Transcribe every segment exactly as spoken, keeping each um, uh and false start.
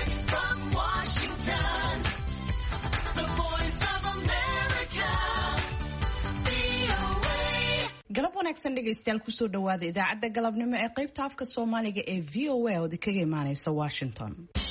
Direct from Washington, the voice of America, V O A. galab wanaagsan dhegaystayaal kusoo dhawaada idaacadda galabnimo ee qaybta afka Soomaaliga ee V O A oo kaga imaanaysa Washington.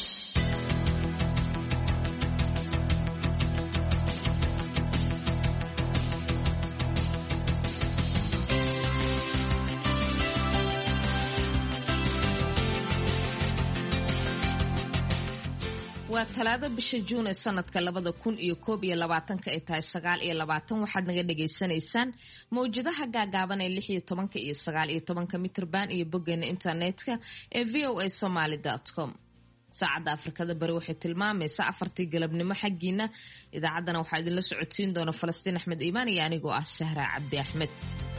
waa talaado bisha Juun ee sanadka labada kun iyo koob iyo labaatanka ay tahay sagaal iyo labaatan waxaad naga dhageysanaysaan mawjadaha gaagaaban ee lix iyo tobanka iyo sagaal iyo tobanka mitirban iyo boggeena internetka ee v o a somali dot com. saacadda Afrikada Bari waxay tilmaamaysaa afartii galabnimo xaggiina. idaacaddana waxaa idinla socodsiin doona Falastiin Axmed Iimaan iyo anigoo ah Sahra Cabdi Axmed.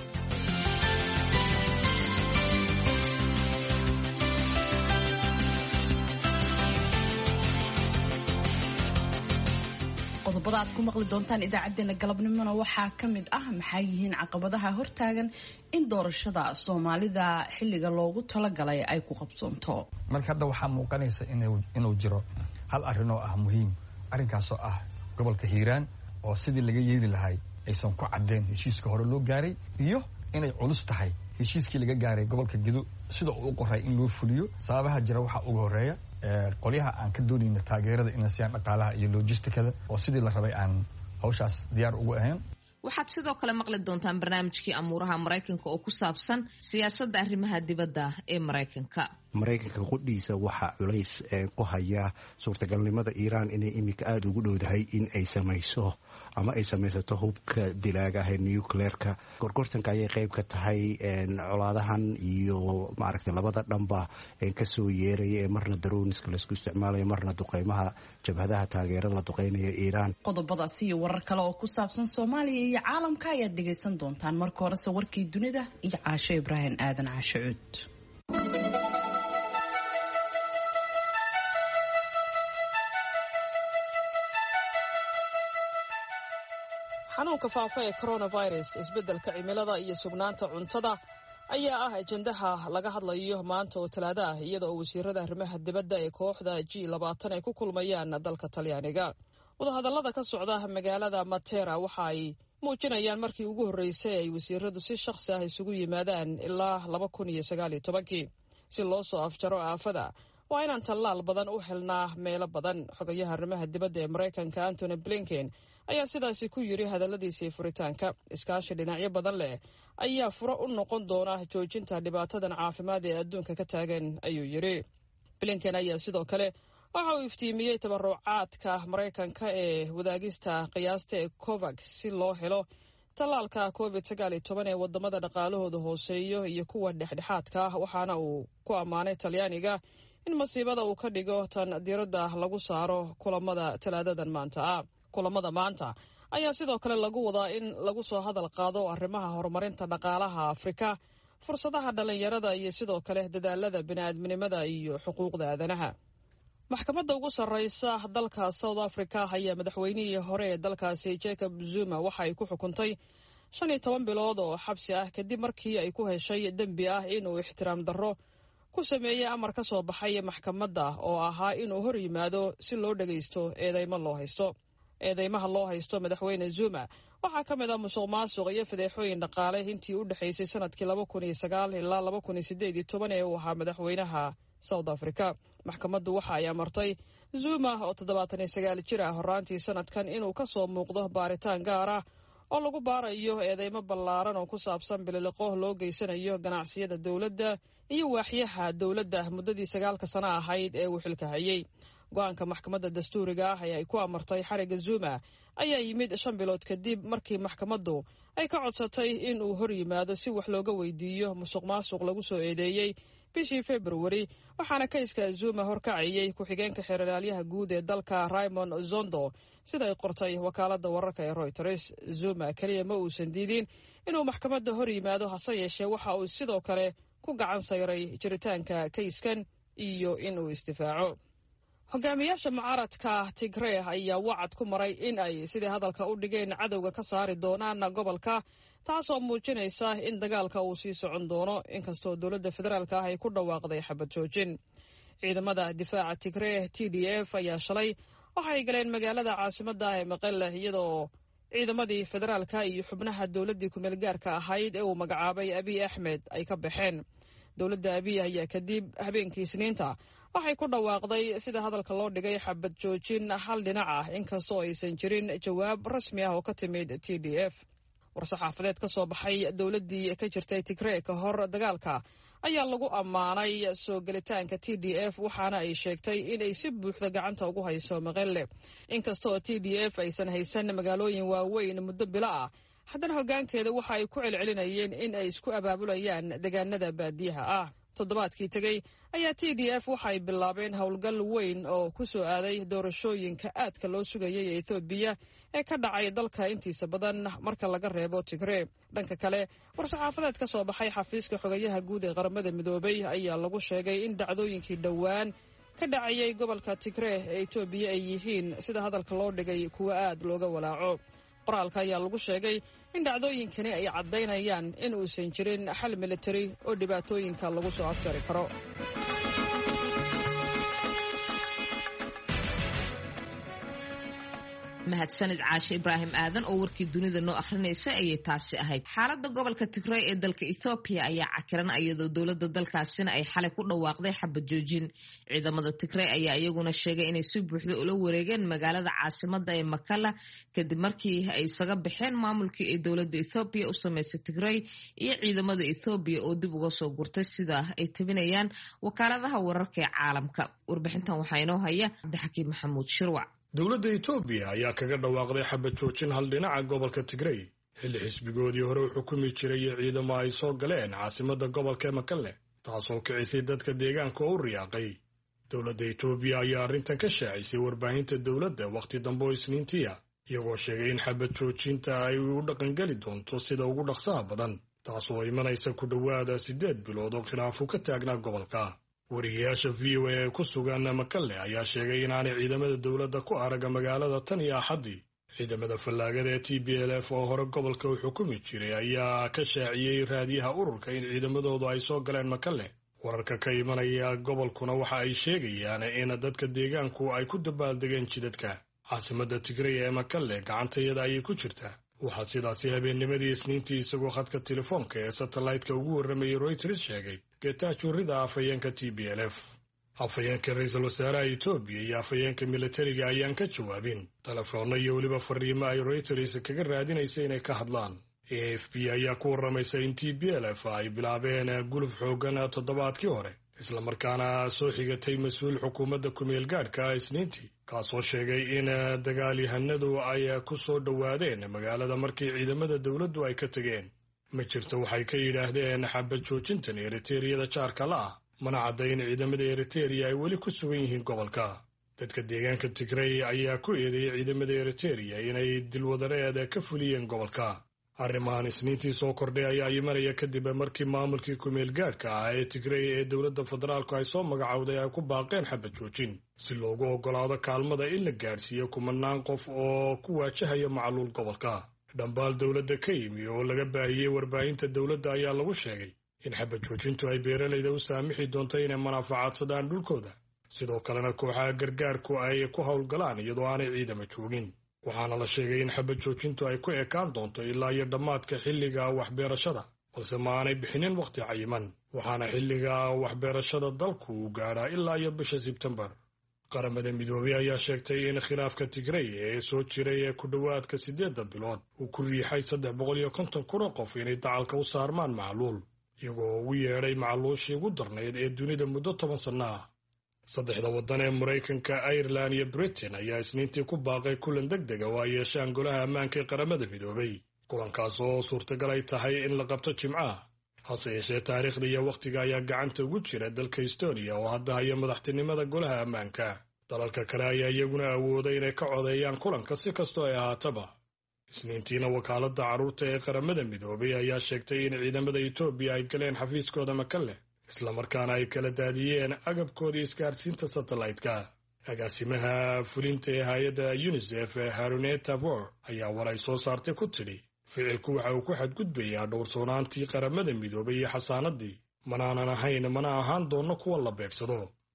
qodobada aad ku maqli doontaan idaacadeena galabnimona waxaa ka mid ah maxay yihiin caqabadaha hortaagan in doorashada Soomaalida xilliga loogu talagalay ay ku qabsoonto. marka hadda waxaa muuqanaysa inuu inuu jiro hal arrin oo ah muhiim arrinkaas oo ah gobolka Hiiraan oo sidii laga yeeli lahay aysan ku cadeen heshiiska hore loo gaaray iyo inay culus tahay heshiiskii laga gaaray gobolka Gedo sida uu qoray in loo fuliyo. sababaha jira waxa ugu horeeya qolyaha aan ka doonayna taageerada in siyaan dhaqaalaha iyo logistikada oo sidii la rabay aan hawshaas diyaar ugu ahayn. waxaad sidoo kale maqli doontaan barnaamijkii amuuraha Mareykanka oo ku saabsan siyaasadda arrimaha dibadda ee Mareykanka. Mareykanka qudhiisa waxa culays ku haya suurtagalnimada Iiraan inay imika aad ugu dhowdahay in ay samayso ama ay samaysato hubka dilaaga ah ee nuclear-ka. gorgortanka ayay qayb ka tahay colaadahan iyo maaragtay labada dhanba ka soo yeeraya ee marna droniska la isku isticmaalayo marna duqeymaha jabhadaha taageero la duqeynayo Iiraan. qodobadaas iyo warar kale oo ku saabsan Soomaaliya iyo caalamka ayaad dhegaysan doontaan. marka hore warkii dunida iyo Caasho Ibrahim Aadan Caasho Cuud. xanuunka faafa ee coronavirus isbeddelka cimilada iyo sugnaanta cuntada ayaa ah ajendaha laga hadlayo maanta oo talaado ah iyada oo wasiirada arrimaha dibadda ee kooxda G labaatan ay ku kulmayaan dalka Talyaaniga. wadahadallada ka socda magaalada Matera waxa ay muujinayaan markii ugu horreysay ay wasiiradu si shakhsi ah isugu yimaadaan ilaa laba kun iyo sagaal iyo tobankii si loo soo afjaro aafada. waa inaan tallaal badan u helnaa meelo badan. xogayaha arrimaha dibadda ee Mareykanka Antony Blinken ayaa sidaasi ku yiri hadalladiisii furitaanka. iskaashi dhinacyo badan leh ayaa furo u noqon doona joojinta dhibaatadan caafimaad ee adduunka ka taagan, ayuu yiri. Blinken ayaa sidoo kale waxa uu iftiimiyey tabarucaadka Mareykanka ee wadaagista qiyaasta ee COVAX si loo helo tallaalka covid sagaal iyo toban ee wadamada dhaqaalahooda hooseeyo iyo kuwa dhexdhexaadka ah. waxaana uu ku ammaanay Talyaaniga in masiibada uu ka dhigo tan diiradda lagu saaro kulamada talaadadan maanta ah. kulamada maanta ayaa sidoo kale lagu wadaa in lagu soo hadal qaado arrimaha horumarinta dhaqaalaha Afrika, fursadaha dhalinyarada iyo sidoo kale dadaalada bini'aadminimada iyo xuquuqda aadanaha. maxkamadda ugu sarreysa dalka South Africa ayaa madaxweynihii hore ee dalkaasi Jacob Zuma waxa ay ku xukuntay shan iyo toban bilood oo xabsi ah kadib markii ay ku heshay dembi ah inuu ixtiraam darro ku sameeyay amar ka soo baxay maxkamadda oo ahaa inuu hor yimaado si loo dhageysto eedeymo loo haysto. eedeymaha loo haysto madaxweyne Zuma waxaa ka mid ah musuqmaasuq iyo fadeexooyin dhaqaale intii u dhaxaysay sanadkii laba kun iyo sagaal ilaa laba kun iyo siddeed iyo toban ee uu ahaa madaxweynaha South Africa. maxkamaddu waxa ay amartay Zuma oo toddobaatan iyo sagaal jir ah horaantii sanadkan inuu ka soo muuqdo baaritaan gaar ah oo lagu baarayo eedeymo ballaaran oo ku saabsan bililiqo loo geysanayo ganacsiyada dowladda iyo waaxyaha dowladda muddadii sagaalka sano ahayd ee uu xilka hayay. go-aanka maxkamadda dastuuriga ah ee ay ku amartay xariga Zuma ayaa yimid shan bilood kadib markii maxkamaddu ay ka codsatay in uu hor yimaado si wax looga weydiiyo musuqmaasuq lagu soo eedeeyey bishii February. waxaana kayska Zuma horkacayay ku-xigeenka xeeralaalyaha guud ee dalka Raymond Zondo sida ay qortay wakaaladda wararka ee Reuters. Zuma kaliya ma uusan diidin inuu maxkamadda hor yimaado, hase yeeshee waxa uu sidoo kale ku gacan sayray jiritaanka kayskan iyo inuu isdifaaco. hogaamiyaasha mucaaradka Tigray ayaa wacad ku maray in ay sidii hadalka u dhigeen cadowga ka saari doonaan gobolka, taasoo muujinaysa in dagaalka uu sii socon doono inkastoo dowladda federaalka ah ay ku dhawaaqday xabad joojin. ciidamada difaaca tigree t d f ayaa shalay waxay galeen magaalada caasimadda ah ee maqelle iyadoo ciidamadii federaalka iyo xubnaha dowladdii kumeelgaarka ahayd ee uu magacaabay abiy axmed ay ka baxeen. dowladda abiy ayaa kadib habeenkii isniinta waxay ku dhawaaqday sida hadalka loo dhigay xabad joojin hal dhinac ah inkastoo aysan jirin jawaab rasmi ah oo ka timid t d f. war-saxaafadeed ka soo baxay dowladdii ka jirtay tigree ka hor dagaalka ayaa lagu ammaanay soo gelitaanka t d f waxaana ay sheegtay inay si buuxda gacanta ugu hayso maqelle. inkastaoo t d f aysan haysan magaalooyin waaweyn muddo bilo ah, haddana hoggaankeeda waxa ay ku celcelinayeen in ay isku abaabulayaan deegaanada baadiyaha ah. toddobaadkii tegey ayaa t d f waxay bilaabeen howlgal weyn oo ku soo aaday doorashooyinka aadka loo sugayay ee ethoobiya ee ka dhacay dalka intiisa badan marka laga reebo tigree. dhanka kale war-saxaafadeed ka soo baxay xafiiska xogayaha guud ee qaramada midoobay ayaa lagu sheegay in dhacdooyinkii dhowaan ka dhacayay gobolka tigree ee etoobiya ay yihiin sida hadalka loo dhigay kuwa aad looga walaaco. qoraalka ayaa lagu sheegay in dhacdooyinkani ay caddaynayaan in uusan jirin xal militari oo dhibaatooyinka lagu soo afjari karo. mahadsanid caashe ibraahim aadan oo warkii dunida noo akhrinaysa ayay taasi ahayd. xaaladda gobolka tigrey ee dalka ethoobiya ayaa cakiran iyadoo dowladda dalkaasina ay xalay ku dhawaaqday xabad joojin. ciidamada tigrey ayaa iyaguna sheegay inay si buuxda ula wareegeen magaalada caasimadda ee makala kadib markii ay isaga baxeen maamulkii ay dowladda ethoobiya u samaysay tigrey iyo ciidamada ethoobiya oo dib uga soo gurtay sida ay tabinayaan wakaaladaha wararka ee caalamka. warbixintan waxaa inoo haya cabdixakiim maxamuud shirwac. dowladda etoobiya ayaa kaga dhawaaqday xabad joojin hal dhinaca gobolka tigrey xilli xisbigoodii hore u xukumi jiray ciidamo ay soo galeen caasimadda gobolka makalle taasoo kicisay dadka deegaanka oo u riyaaqay. dowladda etoobiya ayaa arrintan ka shaacisay warbaahinta dowladda wakhti dambe oo isniintiya iyagoo sheegay in xabad joojinta ay u dhaqangeli doonto sida ugu dhaqsaha badan taasoo imanaysa ku dhowaada siddeed bilood oo khilaafu ka taagnaa gobolka. wariyayaasha v o a ee ku sugan makalle ayaa sheegay inaanay ciidamada dowladda ku araga magaalada tan iyo axaddii. ciidamada fallaagada ee t b l f oo hore gobolka u xukumi jiray ayaa ka shaaciyey raadiyaha ururka in ciidamadoodu ay soo galeen makalle. wararka ka imanaya gobolkuna waxa ay sheegayaan in dadka deegaanku ay ku dabaaldegeen jidadka. caasimadda tigrey ee makalle gacantayada ayay ku jirtaa. waxaa sidaasi habeennimadii isniintii isagoo khadka telefoonka ee satellaytka ugu warramayay royters sheegay geetaajurrida afhayeenka t b l f. afhayeenka ra-iisul wasaaraha etoobiya iyo afhayeenka militariga ayaan ka jawaabin telefoonno iyo weliba fariimo ay royters kaga raadinaysa inay ka hadlaan. a f b ayaa ku warramaysa in t b l f ay bilaabeen guluf xooggan toddobaadkii hore islamarkaana soo xigatay mas-uul xukuumadda kumeel gaadhka isniintii kaasoo sheegay in dagaalyahanadu ay ku soo dhowaadeen magaalada markii ciidamada dowladdu ay ka tegeen. ma jirto waxay ka yidhaahdeen xabad joojintan eriteriyada jaarka la ah mana cadda in ciidamada eritereya ay weli ku sugan yihiin gobolka. dadka deegaanka tigrey ayaa ku eedeeyay ciidamada eritereya inay dilwadareed ka fuliyeen gobolka. arrimahan isniintii soo kordhay ayaa imanaya kadib markii maamulkii kumeel gaadhka ah ee tigrey ee dowladda federaalku ay soo magacowday ay ku baaqeen xabad joojin si loogu oggolaado kaalmada in la gaadhsiiyo kumanaan qof oo ku waajahaya macluul gobolka. dhambaal dowladda ka yimi oo laga baahiyey warbaahinta dowladda ayaa lagu sheegay in xabad joojintu ay beeralayda u saamixi doonto inay manaafacaadsadaan dhulkooda sidoo kalena kooxaha gargaarku ay ku howlgalaan iyadoo aanay ciidama joogin. waxaana la sheegay in xabad joojintu ay ku ekaan doonto ilaa iyo dhammaadka xilliga waxbeerashada balse ma aanay bixinin wakhti cayiman. waxaana xilliga waxbeerashada dalku uu gaadhaa ilaa iyo bisha sebtembar. qaramada midoobey ayaa sheegtay in khilaafka tigrey ee soo jiray ee ku dhowaadka siddeedda bilood uu ku riixay saddex boqol iyo konton kun oo qof inay dacalka u saarmaan macluul iyagoo ugu yeedhay macluushii ugu darnayd ee dunida muddo toban sanno ah. saddexda waddan ee maraykanka irelan iyo britain ayaa isniintii ku baaqay kulan deg dega oo ay yeeshaan golaha ammaanka ee qaramada midoobey kulankaas oo suurtagal ay tahay in la qabto jimcaha. hase yeeshee taariikhda iyo wakhtiga ayaa gacanta ugu jira dalka estonia oo hadda haya madaxtinimada golaha ammaanka. dalalka kale ayaa iyaguna awooday inay ka codeeyaan kulanka si kastoo ay ahaataba. isniintiina wakaaladda carruurta ee qaramada midoobey ayaa sheegtay in ciidamada etoobiya ay galeen xafiiskooda makalle islamarkaana ay kala daadiyeen agabkoodii isgaadhsiinta satellaytka. agaasimaha fulinta ee hay-adda unisef ee haruneta vor ayaa war ay soo saartay ku tidhi ficilku waxa uu ku xadgudbayaa dhowrsoonaantii qaramada midoobay iyo xasaanadii manaanan ahayn mana ahaan doonno kuwa la beegsado.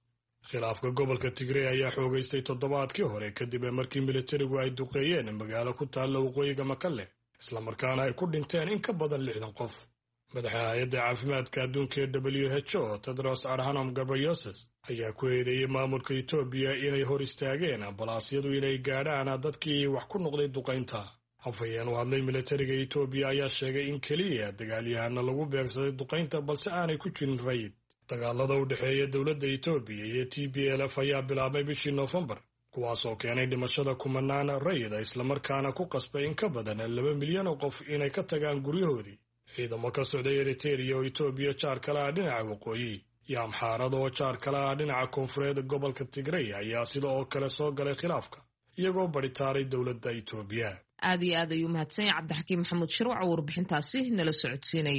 khilaafka gobolka Tigray ayaa xoogaystay toddobaadkii hore kadib markii militarigu ay duqeeyeen magaalo ku taalla waqooyiga Makalle isla markaana ay ku dhinteen in ka badan lixdan qof. madaxa hay'adda caafimaadka adduunka ee W H O Tedros Adhanom Ghebreyesus ayaa ku eedeeyay maamulka Itoobiya inay hor istaageen ambalaasyadu inay gaadhaan dadkii wax ku noqday duqeynta. Hafayeen u hadlay militariga Itoobiya ayaa sheegay in keliya dagaalyahana lagu beegsaday duqeynta balse aanay ku jirin rayid. dagaalada u dhexeeya dowladda Itoobiya iyo T P L F ayaa bilaabmay bishii Noofembar kuwaasoo keenay dhimashada kumanaan rayid isla markaana ku qasbay in ka badan laba milyan oo qof inay ka tagaan guryahoodii. ciidamo ka socday Eritrea oo Itoobiya jaar kala ah dhinaca waqooyi iyo Amxaarada oo jaar kala ah dhinaca koonfureed gobolka Tigray ayaa sidoo kale soo galay khilaafka iyagoo baritaaray dowladda Itoobiya. aad iyo aad ayuu mahadsan yahay Cabdixakiim Maxamuud Shirwac oo warbixintaasi nala socodsiinay.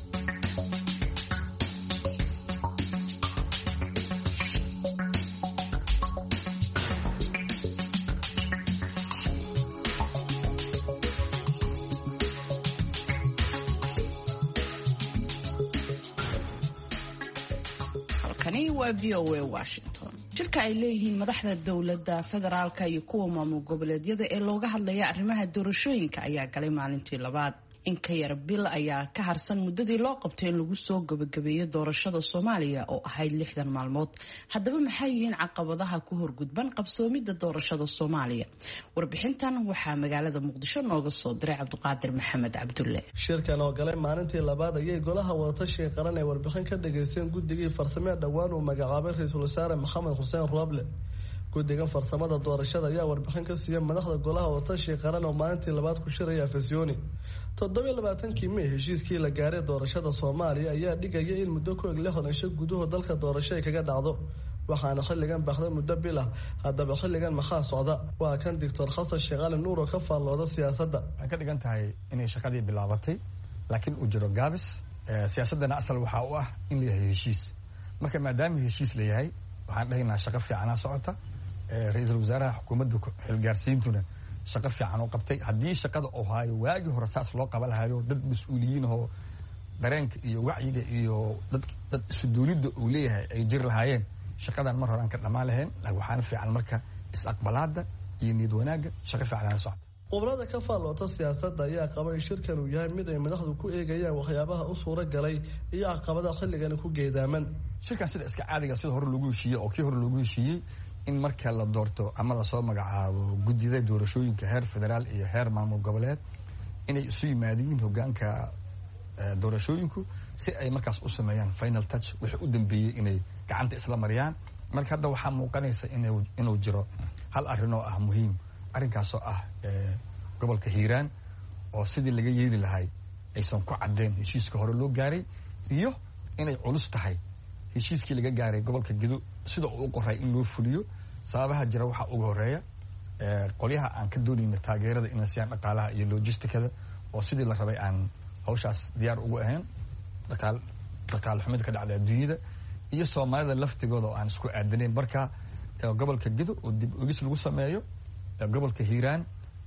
waa V O A Washington. Jirka ay leeyihiin madaxda dowladda federaalka iyo kuwa maamul goboleedyada ee looga hadlaya arrimaha doorashooyinka ayaa galay maalintii labaad. In ka yar bil ayaa ka harsan muddadii loo qabtay in lagu soo gabagabeeyo doorashada Soomaaliya oo ahayd lixdan maalmood. Haddaba maxay yihiin caqabadaha ku horgudban qabsoomidda doorashada Soomaaliya? Warbixintan waxaa magaalada Muqdisho nooga soo diray Cabduqaadir Maxamed Cabdulle. Shirkan oo galay maalintii labaad ayay golaha wadatashiga qaran ee warbixin ka dhageysteen guddigii farsamada dhawaan uu magacaabay Ra'iisul Wasaare Maxamed Xuseen Roble. guddigan farsamada doorashada ayaa warbixin ka siiyay madaxda golaha wadatashiga qaran oo maalintii labaad ku shiraya Afisyooni. toddoba iyo labaatankii May heshiiskii la gaaray doorashada Soomaaliya ayaa dhigaya in muddo ku eg lixdan cisho gudahood dalka doorasho ay kaga dhacdo waxaana xilligan baxday muddo bil ah. haddaba xilligan maxaa socda? waa kan Doctor Xasan Sheekh Ali Nuur oo ka faallooda siyaasadda. waxay ka dhigan tahay inay shaqadii bilaabatay laakiin uu jiro gaabis. siyaasadana asal waxa uu ah in la yahay heshiis. marka maadaama heshiis la yahay waxaan dhahaynaa shaqo fiican socota. Ra'iisul Wasaaraha xukuumadda xilgaarsiintuna shaqo fiican oo qabtay. haddii shaqada oo haayo waagi hore saas loo qaban lahayo dad mas'uuliyiin oo dareenka iyo wacyiga iyo dad dad isu doonida uu leeyahay ay jir lahaayeen shaqadan mar hore aan ka dhamaan lahayn. laakiin waxaan fiican marka is-aqbalaada iyo niyad wanaagga shaqo fiican socota. Qobrada ka faallota siyaasadda ayaa qabay shirkan uu yahay mid ay madaxdu ku eegayaan waxyaabaha u suura galay iyo caqabadaha xilligan ku geedaaman. shirkan sida iska caadiga sida hore lagu heshiiyay oo kii hore lagu heshiiyay in marka la doorto ama la soo magacaabo guddida doorashooyinka heer federaal iyo heer maamul goboleed inay isu yimaadiin hoggaanka doorashooyinku si ay markaas u sameeyaan final touch wixii u dambeeyay inay gacanta isla mariyaan. marka hadda waxaa muuqanaysa inuu inuu jiro hal arrin oo ah muhiim. arrinkaasoo ah gobolka Hiiraan oo sidii laga yeeli lahay aysan ku cadeen heshiiska hore loo gaaray iyo inay culus tahay heshiiskii laga gaaray gobolka Gedo sida uu qoray in loo fuliyo. sababaha jira waxa ugu horeeya qolyaha aan ka doonayna taageerada in siyaan dhaqaalaha iyo logistikada oo sidii la rabay aan hawshaas diyaar ugu ahayn. dhaqaal dhaqaal xumid ka dhacday adduunyada iyo Soomaalida laftigooda oo aan isku aadanayn. marka gobolka Gedo oo dib ogis lagu sameeyo gobolka Hiiraan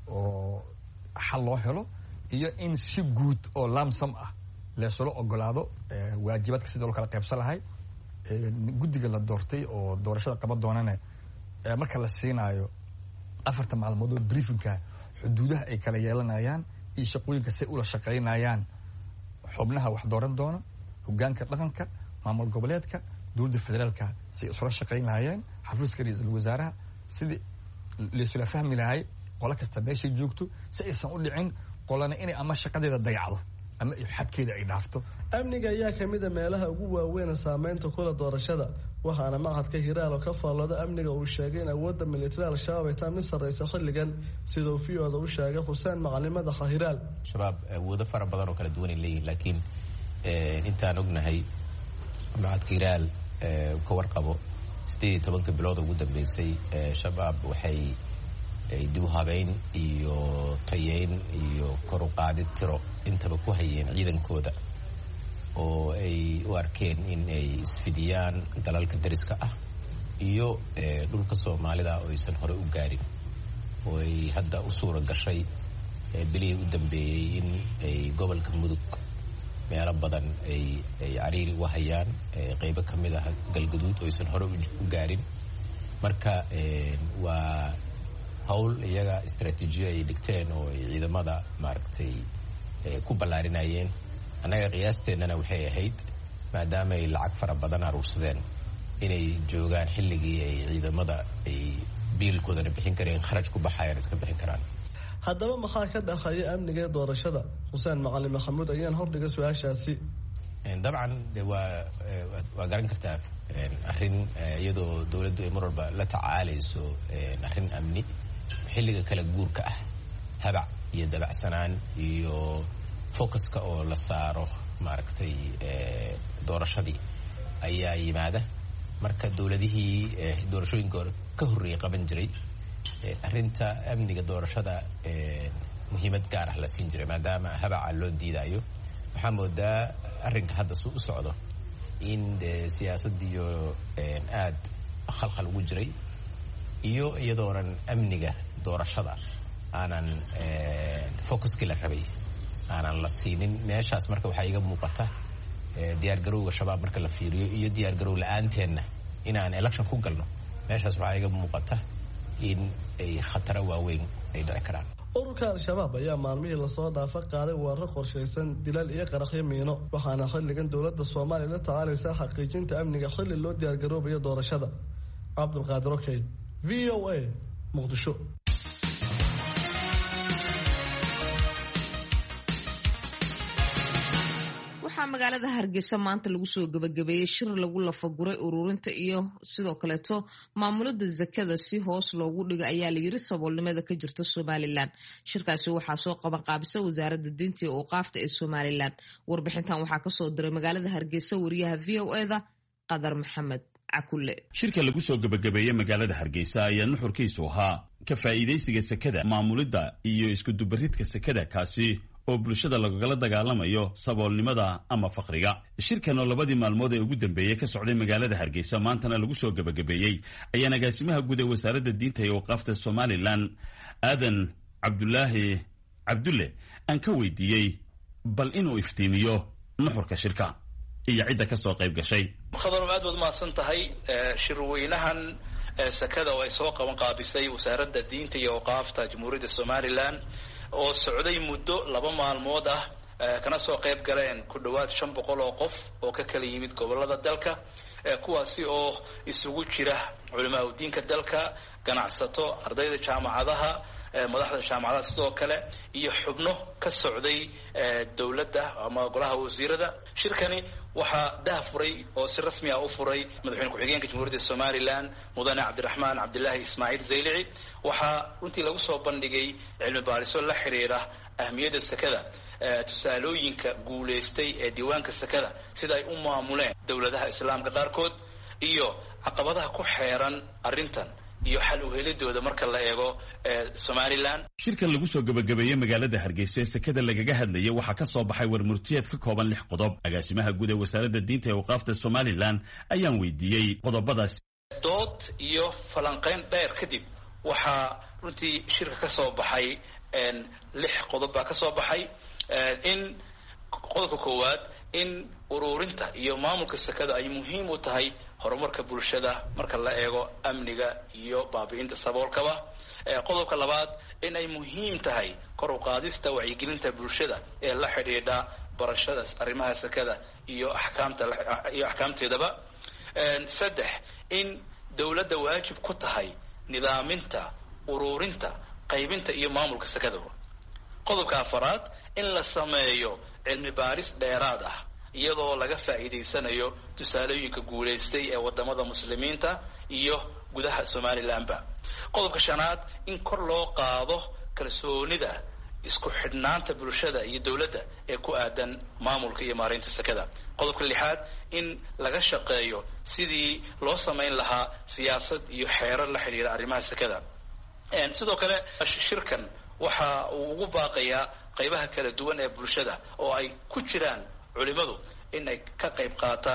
oo xal loo helo iyo in si guud oo lamsam ah la soo ogolaado waajibaadka sidoo kale qaybsan lahay. guddiga la doortay oo doorashada qaban doonana marka la siinayo afarta maalmood oo briefinka xuduudaha ay kala yeelanayaan iyo shaqooyinka si ula shaqeynayaan xubnaha wax dooran doona hoggaanka dhaqanka maamul goboleedka dowladda federaalka si isla shaqeyn lahaayeen xafiiska ra'iisul wasaaraha sidii leesula fahmi lahay qola kasta meeshay joogto si aysan u dhicin qolana inay ama shaqadeeda dayacdo ama xadkeeda ay dhaafto. amniga ayaa ka mid ah meelaha ugu waaweyn saameynta kula doorashada waxaana maqadka Hiiraal oo ka faallooda amniga uu sheegay in awoodda militariga al-shabaab ay tahay mid sareysa xilligan sida uu fiyoda u sheegay Xuseen Macalimada Hiiraal. shabaab awoodo fara badan oo kala duwan ay leeyihiin laakiin intaan ognahay maqadka Hiiraal ka warqabo sideed iyo tobanka bilood ugu dambeysay shabaab waxay dib u habeyn iyo tayeyn iyo kor u qaadid tiro intaba ku hayeen ciidankooda oo ay u arkeen in ay isfidiyaan dalalka dariska ah iyo dhulka Soomaalida oo aysan hore u gaarin oo ay hadda u suura gashay bilihii u dambeeyay in ay gobolka Mudug meelo badan ay ay cariiri u hayaan qaybo ka mid ah galgaduud oo aysan hore u gaarin marka waa hawl iyaga istaraatiijiyo ay dhigteen oo ay ciidamada maaragtay ku ballaarinayeen annaga qiyaasteennana waxay ahayd maadaama ay lacag fara badan aruursadeen inay joogaan xilligii ay ciidamada ay biilkoodana bixin kareen kharaj ku baxayaan iska bixin karaan haddaba maxaa ka dhaqaya amniga ee doorashada xuseen macalin maxamuud ayaan hordhiga su-aashaasi dabcan de waa waa garan kartaa arrin iyadoo dowladdu ay mar walba la tacaalayso arrin amni xilliga kala guurka ah habac iyo dabacsanaan iyo focuska oo la saaro maaragtay doorashadii ayaa yimaada marka dowladihii doorashooyinka ka horreeyay qaban jiray arrinta amniga doorashada muhiimad gaar ah la siin jiray maadaama habaca loo diidayo waxaa moodaa arrinka hadda su u socdo in de siyaasadiyo aad khalkhal ugu jiray iyo iyadoonan amniga doorashada aanan focuskii la rabay aanan la siinin meeshaas marka waxaa iga muuqata diyaargarowga shabaab marka la fiiriyo iyo diyaargarow la-aanteena inaan election ku galno meeshaas waxaa iga muuqata in ay khataro waaweyn ay dhici karaan ururka al-shabaab ayaa maalmihii lasoo dhaafa qaaday weerar qorshaysan dilal iyo qaraxyo miino waxaana xilligan dowladda soomaaliya la tacaalaysaa xaqiijinta amniga xilli loo diyaargaroobayo doorashada cabdulqaadir okey v o a muqdisho waxaa magaalada hargeysa maanta lagu soo gabagabeeyey shir lagu lafaguray ururinta iyo sidoo kaleeto maamulada zakada si hoos loogu dhigo ayaa layiri saboolnimada ka jirta somalilan shirkaasi waxaa soo qaban qaabisa wasaaradda diinta iyo awqaafta ee somalilan warbixintan waxaa kasoo diray magaalada hargeysa wariyaha v o eda qadar maxamed cakule shirka lagu soo gabagabeeyey magaalada hargeysa ayaa nuxurkiisu ahaa ka faa'iidaysiga sakada maamulidda iyo iskudubaridka sakada kaasi oo bulshada lagala dagaalamayo saboolnimada ama faqriga shirkan oo labadii maalmood ee ugu dambeeyay ka socday magaalada hargeysa maantana lagu soo gabagabeeyey ayaa agaasimaha guud ee wasaaradda diinta iyo awqaafta somalilan aadan cabdulaahi cabdulle aan ka weydiiyey bal inuu iftiimiyo nuxurka shirka iyo cidda ka soo qayb gashay khadar aad baad mahadsan tahay shirweynahan sakada oo ay soo qaban qaabisay wasaaradda diinta iyo awqaafta jamhuuriyadda somalilan oo socday muddo laba maalmood ah kana soo qayb galeen ku dhowaad shan boqol oo qof oo ka kala yimid gobolada dalka kuwaasi oo isugu jira culamaa u diinka dalka ganacsato ardayda jaamacadaha madaxda jaamacadaha sidoo kale iyo xubno ka socday dowladda ama golaha wasiirada shirkani waxaa dah furay oo si rasmi ah u furay madaxweyne ku-xigeenka jamhuuriyadda somalilan mudane cabdiraxmaan cabdilaahi ismaaciil zaylici waxaa runtii lagu soo bandhigay cilmi baariso la xiriira ahmiyadda sakada tusaalooyinka guulaystay ee diiwaanka sakada sida ay u maamuleen dowladaha islaamka qaarkood iyo caqabadaha ku xeeran arrintan iyo xal u helidooda marka la eego somalilan shirkan lagu soo gabagabeeyey magaalada hargeysa ee sakada lagaga hadlayay waxaa ka soo baxay warmurtiyeed ka kooban lix qodob agaasimaha guud ee wasaaradda diinta ee awqaafta somalilan ayaan weydiiyey qodobadaas dood iyo falanqayn dheer kadib waxaa runtii shirka ka soo baxay lix qodob baa ka soo baxay in qodobka koowaad in ururinta iyo maamulka sakada ay muhiim u tahay horumarka bulshada marka la eego amniga iyo baabi'inta saboolkaba qodobka labaad in ay muhiim tahay kor u qaadista wacyigelinta bulshada ee la xidhiidha barashada arrimaha sakada iyo axkaamta iyo axkaamteedaba saddex in dowladda waajib ku tahay nidaaminta ururinta qaybinta iyo maamulka sakada qodobka afaraad in la sameeyo cilmi baaris dheeraad ah iyadoo laga faa'iidaysanayo tusaalooyinka guulaystay ee wadamada muslimiinta iyo gudaha somalilanba qodobka shanaad in kor loo qaado kalsoonida isku xidhnaanta bulshada iyo dowladda ee ku aadan maamulka iyo maareynta sakada qodobka lixaad in laga shaqeeyo sidii loo samayn lahaa siyaasad iyo xeerar la xidhiira arrimaha sakada sidoo kale shirkan waxa uu ugu baaqayaa qaybaha kala duwan ee bulshada oo ay ku jiraan culimadu in ay ka qayb qaataan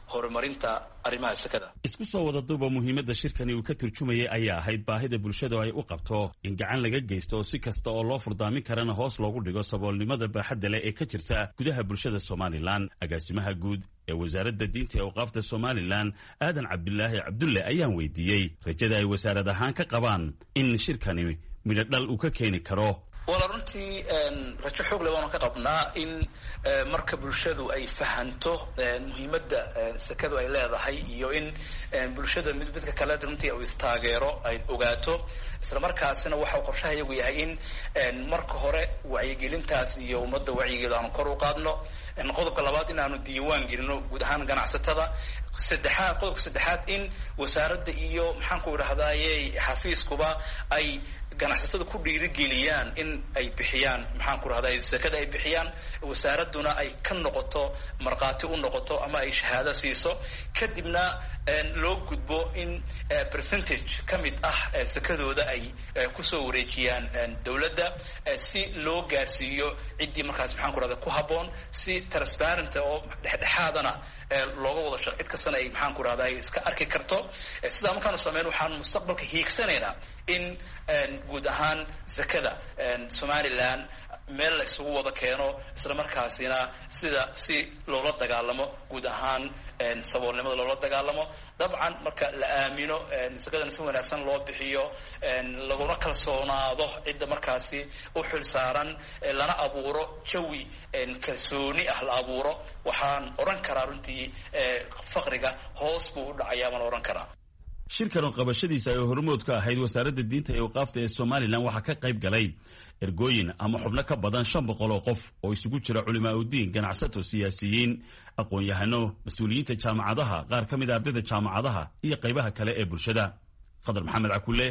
horumarinta arrimaha sekada. isku soo wada duuba muhiimadda shirkani uu ka turjumayay ayaa ahayd baahida bulshada ay u qabto in gacan laga geysto si kasta oo loo furdaamin karana hoos loogu dhigo saboolnimada baaxadda leh ee ka jirta gudaha bulshada Somaliland. agaasimaha guud ee wasaaradda diinta ee awqaafta Somaliland aadan cabdilaahi cabdulle ayaan weydiiyey rajada ay wasaarad ahaan ka qabaan in shirkani midho dhal uu ka keeni karo. wala runtii rajo xoog leh waanu ka qabnaa in marka bulshadu ay fahanto muhiimadda sekadu ay leedahay iyo in bulshada mid midka kale runtii uu istaageero ay ogaato isla markaasina waxa uu qorshaha iyagu yahay in marka hore wacyigelintaas iyo ummadda wacyigeeda aanu kor u qaadno. qodobka labaad in aanu diiwaan gelino guud ahaan ganacsatada. saddexaad qodobka saddexaad in wasaaradda iyo maxaan ku idhahdaaye xafiiskuba ay ganacsatada ku dhiirigeliyaan in ay bixiyaan maxaan ku rahday sekada ay bixiyaan wasaaraduna ay ka noqoto marqaati u noqoto ama ay shahaado siiso kadibna loo gudbo in percentage ka mid ah sekadooda ay ku soo wareejiyaan dawladda si loo gaarsiiyo ciddii markaas maxaan ku rahday ku habboon si transparent oo dhexdhexaadana looga wada shaqo cid kastana ay maxaan ku rahday iska arki karto. sidaa markaanu sameyn waxaan mustaqbalka hiigsanaynaa in guud ahaan sekada Somaliland meel la isugu wada keeno isla markaasina sida si loola dagaalamo guud ahaan saboolnimada loola dagaalamo. dabcan marka la aamino sekadana si wanaagsan loo bixiyo laguna kalsoonaado cidda markaasi u xil saaran lana abuuro jawi kalsooni ah la abuuro waxaan oran karaa runtii faqriga hoos buu u dhacayaa baan oran karaa. shirkan oo qabashadiisa ay hormood ka ahayd wasaaradda diinta ee awqaafta ee Somaliland waxaa ka qayb galay ergooyin ama xubno ka badan shan boqol oo qof oo isugu jira culimaa u diin, ganacsato, siyaasiyiin, aqoon-yahano, mas'uuliyiinta jaamacadaha, qaar ka mid ah ardayda jaamacadaha iyo qaybaha kale ee bulshada. Khadar Maxamed Cakulle,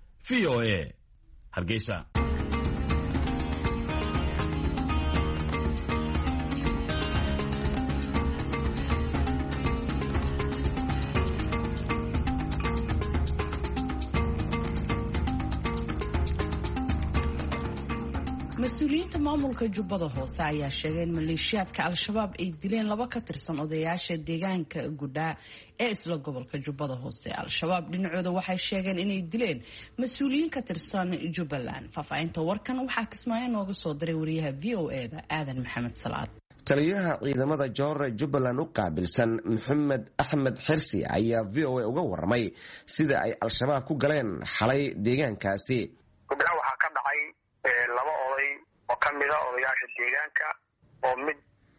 V O A, Hargeysa. mas-uuliyiinta maamulka jubbada hoose ayaa sheegay in maleeshiyaadka al-shabaab ay dileen laba ka tirsan odayaasha deegaanka gudhaa ee isla gobolka jubbada hoose. al-shabaab dhinacooda waxay sheegeen inay dileen mas-uuliyiin ka tirsan jubbaland. faahfaahinta warkan waxaa kismaayo nooga soo diray wariyaha v o e da aadan maxamed salaad. taliyaha ciidamada joore jubbaland u qaabilsan maxamed axmed xirsi ayaa v o a uga waramay sida ay al-shabaab ku galeen xalay deegaankaasi. waxaa ka dhacay laba oday oo ka mida odayaasha deegaanka oo mid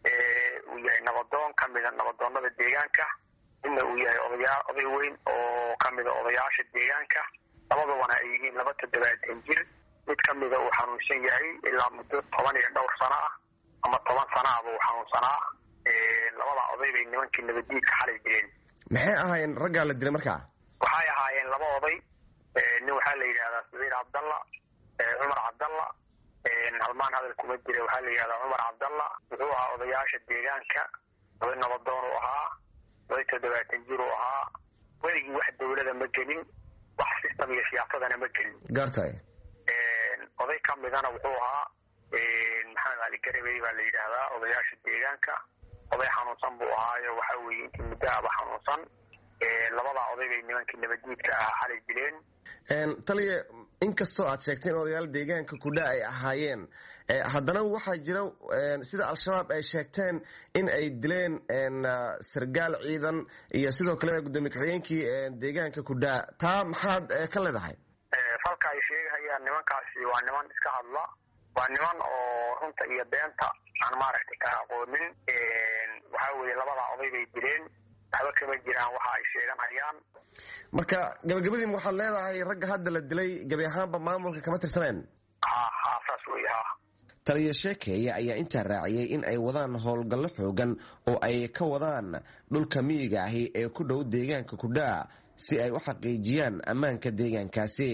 uu yahay nabadoon ka mida nabadoonada deegaanka midna uu yahay odayaa oday weyn oo ka mida odayaasha deegaanka. labadabana ay yihiin laba toddobaatan jir. mid ka mida uu xanuunsan yahay ilaa muddo toban iyo dhowr sano ah ama toban sana ahba uu xanuunsanaa. labada oday bay nimankii nabadiidka xalay dileen. maxay ahaayeen raggaa la dilay markaa? waxay ahaayeen laba oday. nin waxaa la yidhahdaa sabiir cabdalla, cumar cabdalla. halmaan hadal kuma jira waxaa la yidhahdaa cumar cabdalla. wuxuu ahaa odayaasha deegaanka. oday nabadoon uu ahaa. oday toddobaatan jir uu ahaa. weligii wax dawlada ma gelin, wax system iyo siyaasadana ma gelin. gaartay. oday ka midana wuxuu ahaa maxamed cali garabey baa la yidhaahdaa odayaasha deegaanka. oday xanuunsan buu ahaayo waxaa weeye intii muddaaba xanuunsan. labadaa oday bay nimankii nabadiidka ahaa xalay dileen. taliya inkastoo aad sheegtay in odayaal deegaanka kudha ay ahaayeen haddana waxaa jira sida al-shabaab ay sheegteen in ay dileen sargaal ciidan iyo sidoo kale gudoomiye ku-xigeenkii deegaanka kudha. taa maxaad ka leedahay? falka ay sheegahayaan nimankaasi waa niman iska hadla, waa niman oo runta iyo beenta aan maaragtay ka aqoonin. waxaa weeye labadaa oday bay dileen, waxba kama jiraan waxa ay sheeganayaan. marka gabagabadiim waxaad leedahay ragga hadda la dilay gabi ahaanba maamulka kama tirsaneen? ha ha saas wey. ha taliya sheekeeye ayaa intaa raaciyey in ay wadaan howlgallo xoogan oo ay ka wadaan dhulka miyiga ahi ee ku dhow deegaanka kudha si ay u xaqiijiyaan ammaanka deegaankaasi.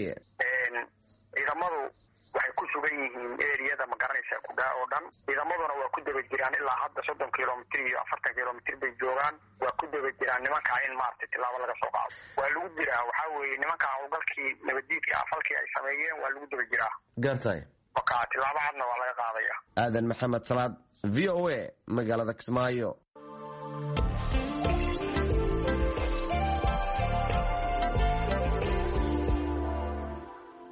ciidamadu waxay ku sugan yihiin eriyada magaranaysa kudha oo dhan. ciidamaduna waa ku daba jiraan ilaa hadda soddon kilomitr iyo afartan kilomitr bay joogaan. waa ku daba jiraan nimankaa in maaragtay tilaabo laga soo qaado. waa lagu jiraa waxaa weeye nimankaa howlgalkii nabadiidka ah falkii ay sameeyeen waa lagu daba jiraa. gaartay. marka tilaabo cadna waa laga qaadaya. aadan maxamed salaad, V O A, magaalada Kismaayo.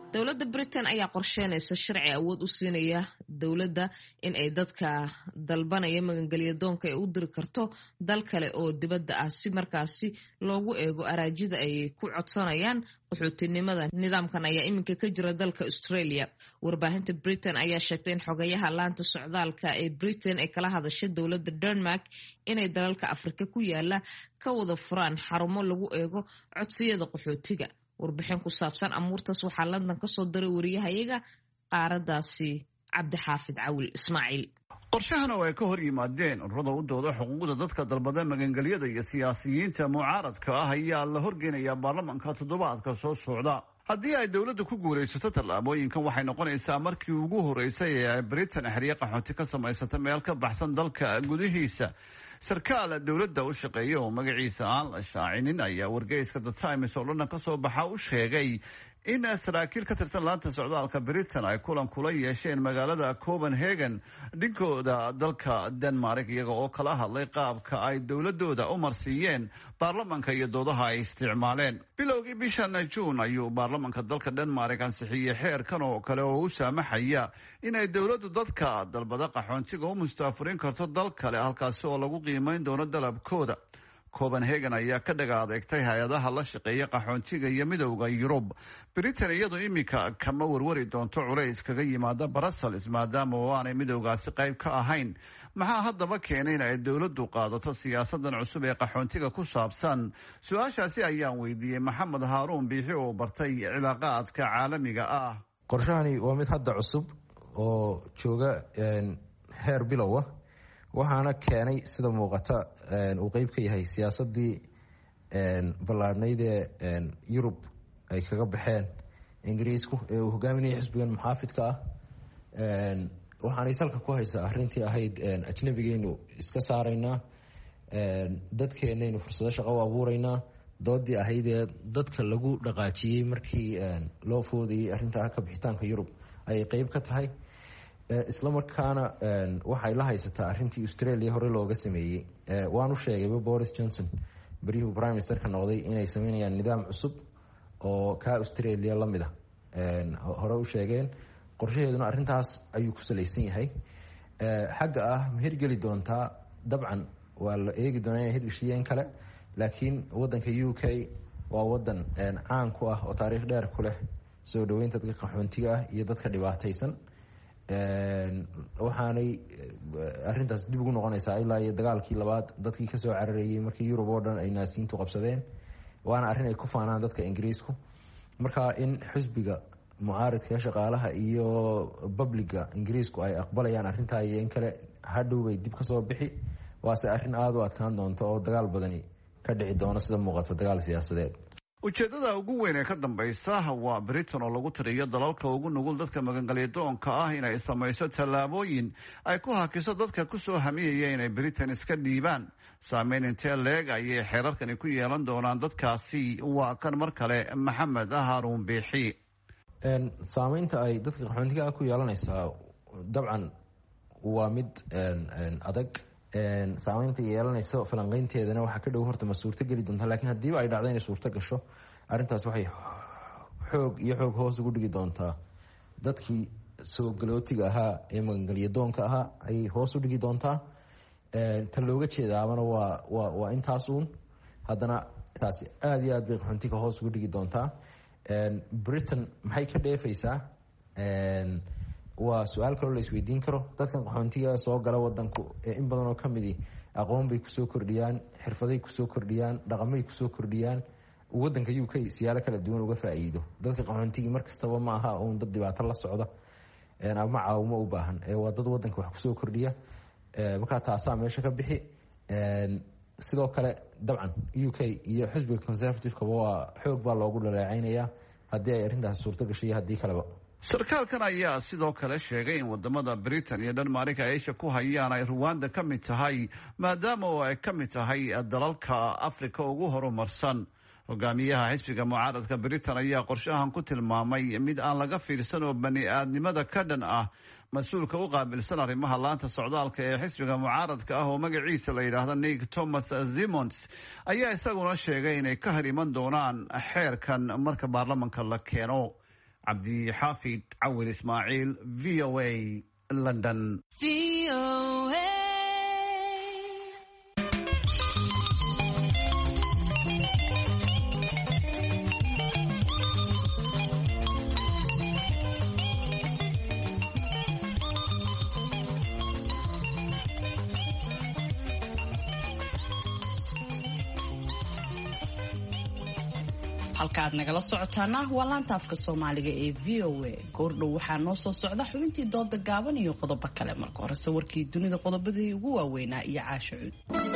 dowladda britain ayaa qorsheynaysa sharci awood u siinaya dowladda in ay dadka dalbanaya magangelya doonka ay u diri karto dal kale oo dibadda ah si markaasi loogu eego araajida ay ku codsanayaan qaxootinimada. nidaamkan ayaa iminka ka jira dalka Australia. warbaahinta Britain ayaa sheegtay in xogayaha laanta socdaalka ee Britain ay kala hadashay dowladda Denmark inay dalalka Afrika ku yaala ka wada furaan xarumo lagu eego codsiyada qaxootiga. warbixin ku saabsan amuurtaas waxaa London ka soo diray wariyahayaga qaaradaasi Cabdixaafid Cawil Ismaaciil. qorshahan oo ay ka hor yimaadeen ururada u dooda xuquuqda dadka dalbada magangelyada iyo siyaasiyiinta mucaaradka ah ayaa la horgeynayaa baarlamaanka toddobaadka soo socda. haddii ay dowladda ku guulaysato tallaabooyinkan waxay noqonaysaa markii ugu horeysay ee ay Britain xiriir qaxooti ka samaysata meel ka baxsan dalka gudihiisa. sarkaal dowladda u shaqeeya oo magaciisa aan la shaacinin ayaa wargeyska The Times oo London ka soo baxa u sheegay in saraakiil ka tirsan laanta socdaalka Britain ay kulan kula yeesheen magaalada Copenhagen dhinkooda dalka Denmark iyaga oo kala hadlay qaabka ay dowladooda u marsiiyeen baarlamaanka iyo doodaha ay isticmaaleen. bilowgii bishan June ayuu baarlamaanka dalka Denmark ansixiyay xeerkan oo kale oo u saamaxaya inay dowladdu dadka dalbada qaxoontiga u mustaafurin karto dal kale halkaasi oo lagu qiimeyn doono dalabkooda. Copenhagen ayaa ka dhaga adeegtay hay-adaha la shaqeeya qaxoontiga iyo midowda Yurub. Britain iyadu iminka kama warwari doonto culays kaga yimaada Brussels maadaama oo aanay midowgaasi qayb ka ahayn. maxaa haddaba keenay in ay dowladdu qaadato siyaasadan cusub ee qaxoontiga ku saabsan? su-aashaasi ayaan weydiiyey Maxamed Haaruun Biixi oo bartay cilaaqaadka caalamiga ah. qorshahani waa mid hadda cusub oo jooga heer bilow ah waxaana keenay sida muuqata uu qeyb ka yahay siyaasadii ballaadhnayd ee Yurub ay kaga baxeen Ingiriisku ee uu hogaaminayay xisbigan muxaafidka ah. waxaanay salka ku haysaa arrintii ahayd ajnabigeenu iska saaraynaa, dadkeenaynu fursado shaqo u abuuraynaa. doodii ahayd ee dadka lagu dhaqaajiyey markii loo foodayay arrinta ka bixitaanka Yurub ayay qeyb ka tahay. isla markaana waxay la haysataa arrintii Australia hore looga sameeyey. waanu sheegayba Boris Johnson barihii prime ministerka noqday inay sameynayaan nidaam cusub oo ka Australia la mid ah hore u sheegeen. qorshaheeduna arrintaas ayuu ku salaysan yahay. xagga ah ma hirgeli doontaa? dabcan waa la eegi doonaa inay hirgashiyeen kale, laakiin wadanka U K waa wadan caan ku ah oo taariikh dheer ku leh soo dhaweynta dadka qaxoontiga ah iyo dadka dhibaataysan. waxaanay arrintaas dib ugu noqonaysaa ilaa iyo dagaalkii labaad dadkii kasoo cararayay markii Yurub oo dhan ay naasiintu qabsadeen. waana arrin ay ku faanaan dadka Ingiriisku. marka in xisbiga mucaaradka shaqaalaha iyo publiga Ingiriisku ay aqbalayaan arrintaa iyo in kale hadhow bay dib kasoo bixi. waase arrin aada u adkaan doonta oo dagaal badani ka dhici doono sida muuqata dagaal siyaasadeed. ujeedada ugu weyn ee ka dambaysa waa Britain oo lagu tiriyo dalalka ugu nugul dadka magangalyadoonka ah inay samayso tallaabooyin ay ku hakiso dadka kusoo hamiyaya inay Britain iska dhiibaan. saameyn intee leeg ayay xeerarkani ku yeelan doonaan dadkaasi? waa kan mar kale Maxamed Haaruun Biixi. saameynta ay dadka qaxoontiga ku yeelanaysaa dabcan waa mid adag. saameynta yeelanaysa falanqeynteedana waxaa ka dhow horta ma suurto geli doonta, laakiin haddiiba ay dhacdo inay suurto gasho arrintaas waxay xoog iyo xoog hoos ugu dhigi doontaa dadkii soo galootiga ahaa ee magangelyadoonka ahaa ayay hoos u dhigi doontaa. ta looga jeedaabana waa waa waa intaas uun. haddana taasi aada iyo aad bay qaxoontiga hoos ugu dhigi doontaa. Britain maxay ka dheefaysaa? waa su-aal kaloo la isweydiin karo. dadkan qaxoontiga soo gala wadanku ee in badan oo kamidi aqoon bay kusoo kordhiyaan, xirfaday kusoo kordhiyaan, dhaqamay kusoo kordhiyaan. wadanka U K siyaalo kala duwan uga faa'iido. dadka qaxoontiga markastaba ma aha uun dad dhibaato la socda ama caawimo u baahan, waa dad wadanka wax kusoo kordhiya. markaa taasaa meesha ka bixi. sidoo kale dabcan U K iyo xisbiga conservative-kaba waa xoog baa loogu dhaleeceynaya haddii ay arrintaas suurto gashay haddii kaleba. sarkaalkan ayaa sidoo kale sheegay in wadamada Britain iyo Denmark ay isha ku hayaan ay Rwanda ka mid tahay maadaama oo ay ka mid tahay dalalka Afrika ugu horumarsan. hogaamiyaha xisbiga mucaaradka Britain ayaa qorshahan ku tilmaamay mid aan laga fiirsan oo bani aadnimada ka dhan ah. mas-uulka u qaabilsan arrimaha laanta socdaalka ee xisbiga mucaaradka ah oo magaciisa la yidhaahdo Nick Thomas Simons ayaa isaguna sheegay inay ka hor iman doonaan xeerkan marka baarlamanka la keeno. cabdixaafid cawil ismaaciil v o a london. halka aad nagala socotaana waa laanta afka soomaaliga ee v o a goordhow waxaa noo soo socda xubintii dooda gaaban iyo qodobo kale. marka hore sawirkii dunida qodobadii ugu waaweynaa iyo caasho cuud.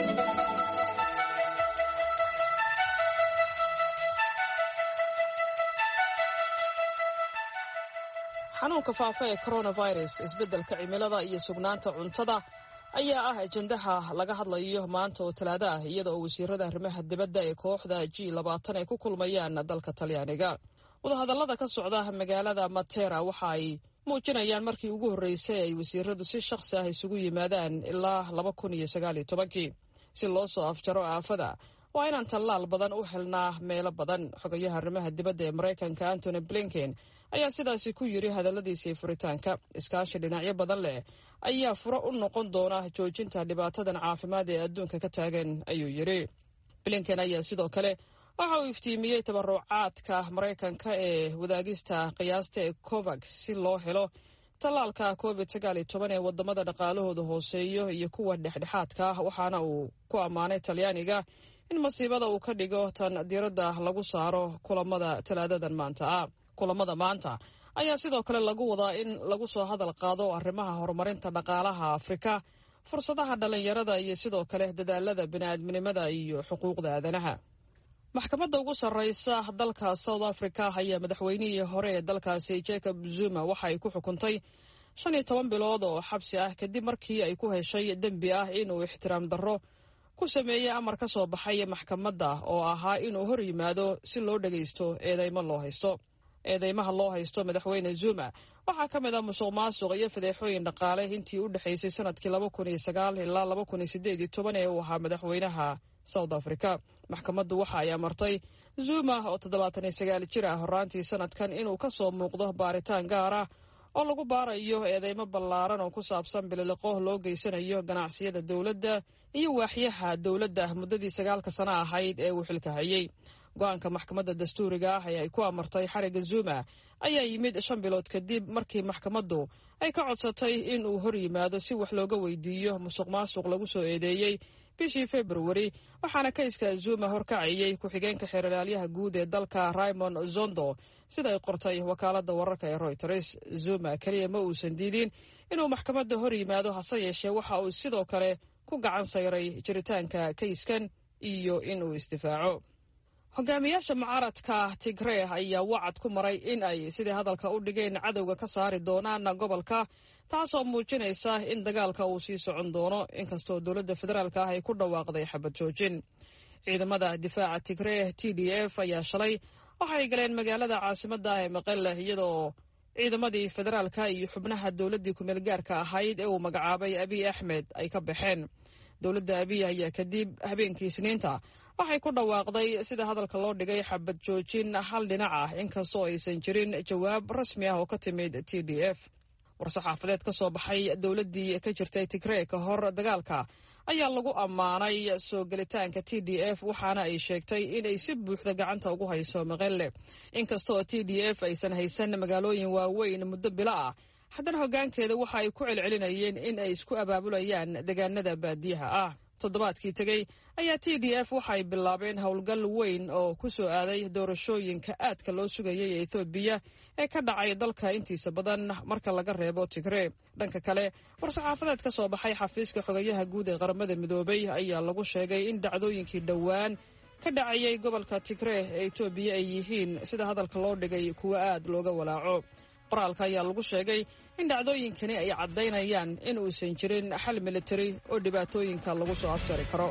xanuunka faafa ee coronavirus, isbeddelka cimilada iyo sugnaanta cuntada ayaa ah ajendaha laga hadlayo maanta oo talaado ah, iyada oo wasiirada arrimaha dibadda ee kooxda G labaatan ay ku kulmayaan dalka Talyaaniga. wadahadallada ka socda magaalada Matera waxa ay muujinayaan markii ugu horreysay ay wasiiradu si shakhsi ah isugu yimaadaan ilaa laba kun iyo sagaal iyo tobankii si loo soo afjaro aafada. waa inaan tallaal badan u helnaa meelo badan. xogayaha arrimaha dibadda ee Maraykanka Antony Blinken ayaa sidaasi ku yiri hadalladiisii furitaanka. iskaashi dhinacyo badan leh ayaa furo u noqon doona joojinta dhibaatadan caafimaad ee adduunka ka taagan, ayuu yiri. Blinken ayaa sidoo kale waxa uu iftiimiyey tabarucaadka Maraykanka ee wadaagista qiyaasta ee COVAX si loo helo tallaalka covid sagaal iyo toban ee wadamada dhaqaalahooda hooseeyo iyo kuwa dhexdhexaadka ah, waxaana uu ku ammaanay Talyaaniga in masiibada uu ka dhigo tan diiradda lagu saaro kulamada talaadadan maanta ah. kulamada maanta ayaa sidoo kale lagu wadaa in lagu soo hadal qaado arrimaha horumarinta dhaqaalaha Afrika, fursadaha dhalinyarada iyo sidoo kale dadaalada bini'aadminimada iyo xuquuqda aadanaha. maxkamadda ugu sarreysa dalka South Africa ayaa madaxweynihii hore ee dalkaasi Jacob Zuma waxa ay ku xukuntay shan iyo toban bilood oo xabsi ah kadib markii ay ku heshay dembi ah inuu ixtiraam darro ku sameeyey amar ka soo baxay maxkamadda oo ahaa inuu hor yimaado si loo dhagaysto eedeymo loo haysto. eedeymaha loo haysto madaxweyne Zuma waxaa ka mid ah musuq maasuq iyo fadeexooyin dhaqaale intii u dhexaysay sanadkii laba kun iyo sagaal ilaa laba kun iyo siddeed iyo toban ee uu ahaa madaxweynaha South Africa. maxkamaddu waxa ay amartay Zuma oo toddobaatan iyo sagaal jir ah horaantii sanadkan inuu ka soo muuqdo baaritaan gaar ah oo lagu baarayo eedeymo ballaaran oo ku saabsan bililiqo loo geysanayo ganacsiyada dowladda iyo waaxyaha dowladda muddadii sagaalka sano ahayd ee uu xilka hayay. go-aanka maxkamadda dastuuriga ah ee ay ku amartay xariga Zuma ayaa yimid shan bilood kadib markii maxkamaddu ay ka codsatay in uu hor yimaado si wax looga weydiiyo musuq maasuq lagu soo eedeeyey bishii February, waxaana kayska Zuma horkacayay ku-xigeenka xeeralaalyaha guud ee dalka Raymond Zondo sida ay qortay wakaaladda wararka ee Reuters. Zuma kaliya ma uusan diidin inuu maxkamadda hor yimaado, hase yeeshee waxa uu sidoo kale ku gacan sayray jiritaanka kayskan iyo inuu isdifaaco. hogaamiyaasha mucaaradka Tigray ayaa wacad ku maray in ay sidii hadalka u dhigeen cadowga ka saari doonaan gobolka, taasoo muujinaysa in dagaalka uu sii socon doono inkastoo dowladda federaalka ah ay ku dhawaaqday xabad joojin. ciidamada difaaca Tigray T D F ayaa shalay waxay galeen magaalada caasimadda ah ee Maqelle, iyadoo ciidamadii federaalka iyo xubnaha dowladdii ku meel gaarka ahayd ee uu magacaabay Abiy Ahmed ay ka baxeen. dowladda Abiy ayaa kadib habeenkii Isniinta waxay ku dhawaaqday sida hadalka loo dhigay xabad joojin hal dhinac ah, inkastoo aysan jirin jawaab rasmi ah oo ka timid T D F. war-saxaafadeed ka soo baxay dowladdii ka jirtay Tigray ka hor dagaalka ayaa lagu ammaanay soo gelitaanka T D F, waxaana ay sheegtay inay si buuxda gacanta ugu hayso Maqelle. inkastoo T D F aysan haysan magaalooyin waaweyn muddo bilo ah, haddana hoggaankeeda waxa ay ku celcelinayeen in ay isku abaabulayaan deegaanada baadiyaha ah. toddobaadkii tegey ayaa T D F waxay bilaabeen howlgal weyn oo ku soo aaday doorashooyinka aadka loo sugayay ee Ethiopia ee ka dhacay dalka intiisa badan marka laga reebo Tigray. dhanka kale, war-saxaafadeed ka soo baxay xafiiska xogayaha guud ee qaramada midoobay ayaa lagu sheegay in dhacdooyinkii dhowaan ka dhacayay gobolka Tigray ee Ethiopia ay yihiin sida hadalka loo dhigay kuwa aad looga walaaco. qoraalka ayaa lagu sheegay in dhacdooyinkani ay caddaynayaan in uusan jirin xal militari oo dhibaatooyinka lagu soo afjari karo.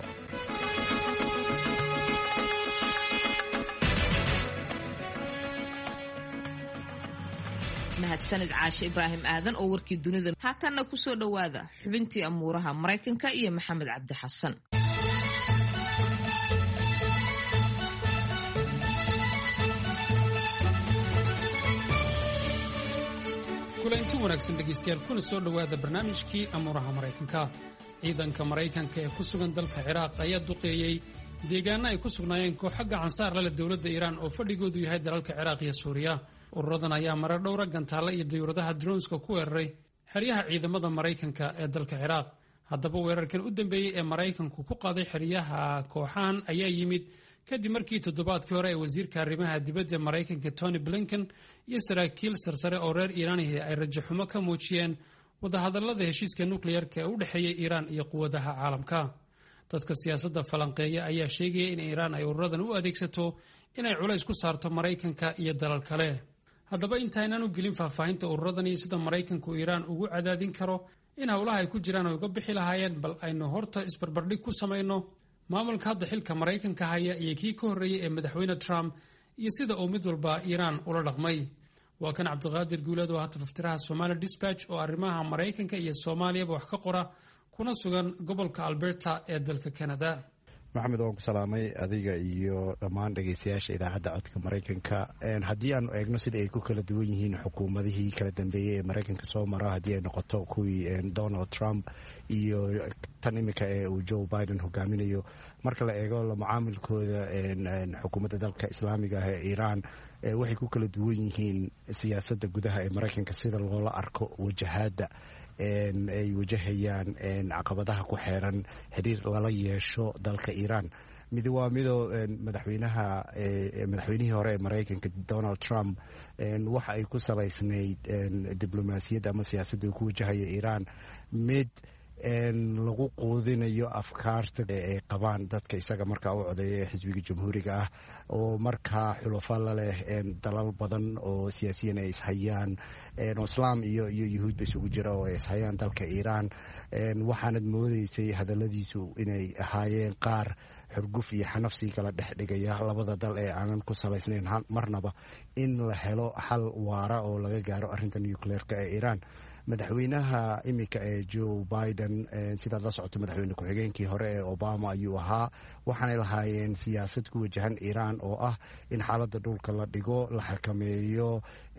mahadsanid caashe Ibraahim aadan oo warkii dunida. haatanna ku soo dhowaada xubintii amuuraha Maraykanka iyo Maxamed Cabdi Xasan. kulanti wanaagsan dhegaystayaal kuna soo dhowaada barnaamijkii amuuraha maraykanka ciidanka maraykanka ee ku sugan dalka ciraaq ayaa duqeeyey deegaano ay ku sugnaayeen kooxo gacansaar lale dowladda iiraan oo fadhigoodu yahay dalalka ciraaq iyo suuriya ururadan ayaa marar dhowra gantaalla iyo dayuuradaha dronska ku weeraray xeryaha ciidamada maraykanka ee dalka ciraaq haddaba weerarkan u dambeeyey ee maraykanku ku qaaday xeryaha kooxahan ayaa yimid kadib markii toddobaadkii hore ee wasiirka arrimaha dibadda maraykanka Tony Blinken iyo saraakiil sarsare oo reer Iiraanihi ay rajaxumo ka muujiyeen wadahadallada heshiiska nukliyeerka ee u dhexeeya Iiraan iyo quwadaha caalamka. dadka siyaasadda falanqeeya ayaa sheegaya in Iiraan ay ururadan u adeegsato inay culays ku saarto Maraykanka iyo dalal kale. haddaba intaynaan u gelin faahfaahinta ururadan iyo sida Maraykanku Iiraan ugu cadaadin karo in howlaha ay ku jiraan ay uga bixi lahaayeen, bal aynu horta isbarbardhig ku samayno maamulka hadda xilka Maraykanka haya iyo kii ka horreeyay ee madaxweyne Trump iyo sida uu mid walba Iiraan ula dhaqmay. waa kan Cabdiqaadir Guuleed oo hata faftiraha Somali Dispatch oo arrimaha Maraykanka iyo Soomaaliyaba wax ka qora kuna sugan gobolka Alberta ee dalka Canada. maxamed waan ku salaamay adiga iyo dhammaan dhegeystayaasha idaacadda codka Maraykanka. haddii aanu eegno sida ay ku kala duwan yihiin xukuumadihii kala dambeeyey ee Maraykanka soo mara, haddii ay noqoto kuwii Donald Trump iyo tan imika ee uu Joe Biden hogaaminayo, marka la eego la macaamilkooda xukuumadda dalka islaamiga ah ee Iiraan waxay ku kala duwan yihiin siyaasadda gudaha ee Maraykanka sida loola arko wajahaadda ay wajahayaan caqabadaha ku xeeran xiriir lala yeesho dalka Iiraan. mid waa midoo madaxweynaha madaxweynihii hore ee Maraykanka Donald Trump waxa ay ku salaysnayd diblomaasiyadda ama siyaasadda uu ku wajahaya Iiraan mid lagu quudinayo afkaarta ay qabaan dadka isaga markaa u codeeya xisbiga jamhuuriga ah oo markaa xulafo la leh dalal badan oo siyaasiyiin ay ishayaan oo islaam iyo iyo yuhuudba isugu jira oo ay ishayaan dalka Iiraan. waxaanad moodeysay hadalladiisu inay ahaayeen qaar xurguf iyo xanafsi kala dhex dhigaya labada dal ee aanan ku salaysnayn marnaba in la helo xal waara oo laga gaaro arrinta nuclearka ee Iiraan. madaxweynaha imika ee Joe Biden sidaad la socoto madaxweyne ku-xigeenkii hore ee Obama ayuu ahaa, waxaanay lahaayeen siyaasad ku wajahan Iiraan oo ah in xaaladda dhulka la dhigo, la xakameeyo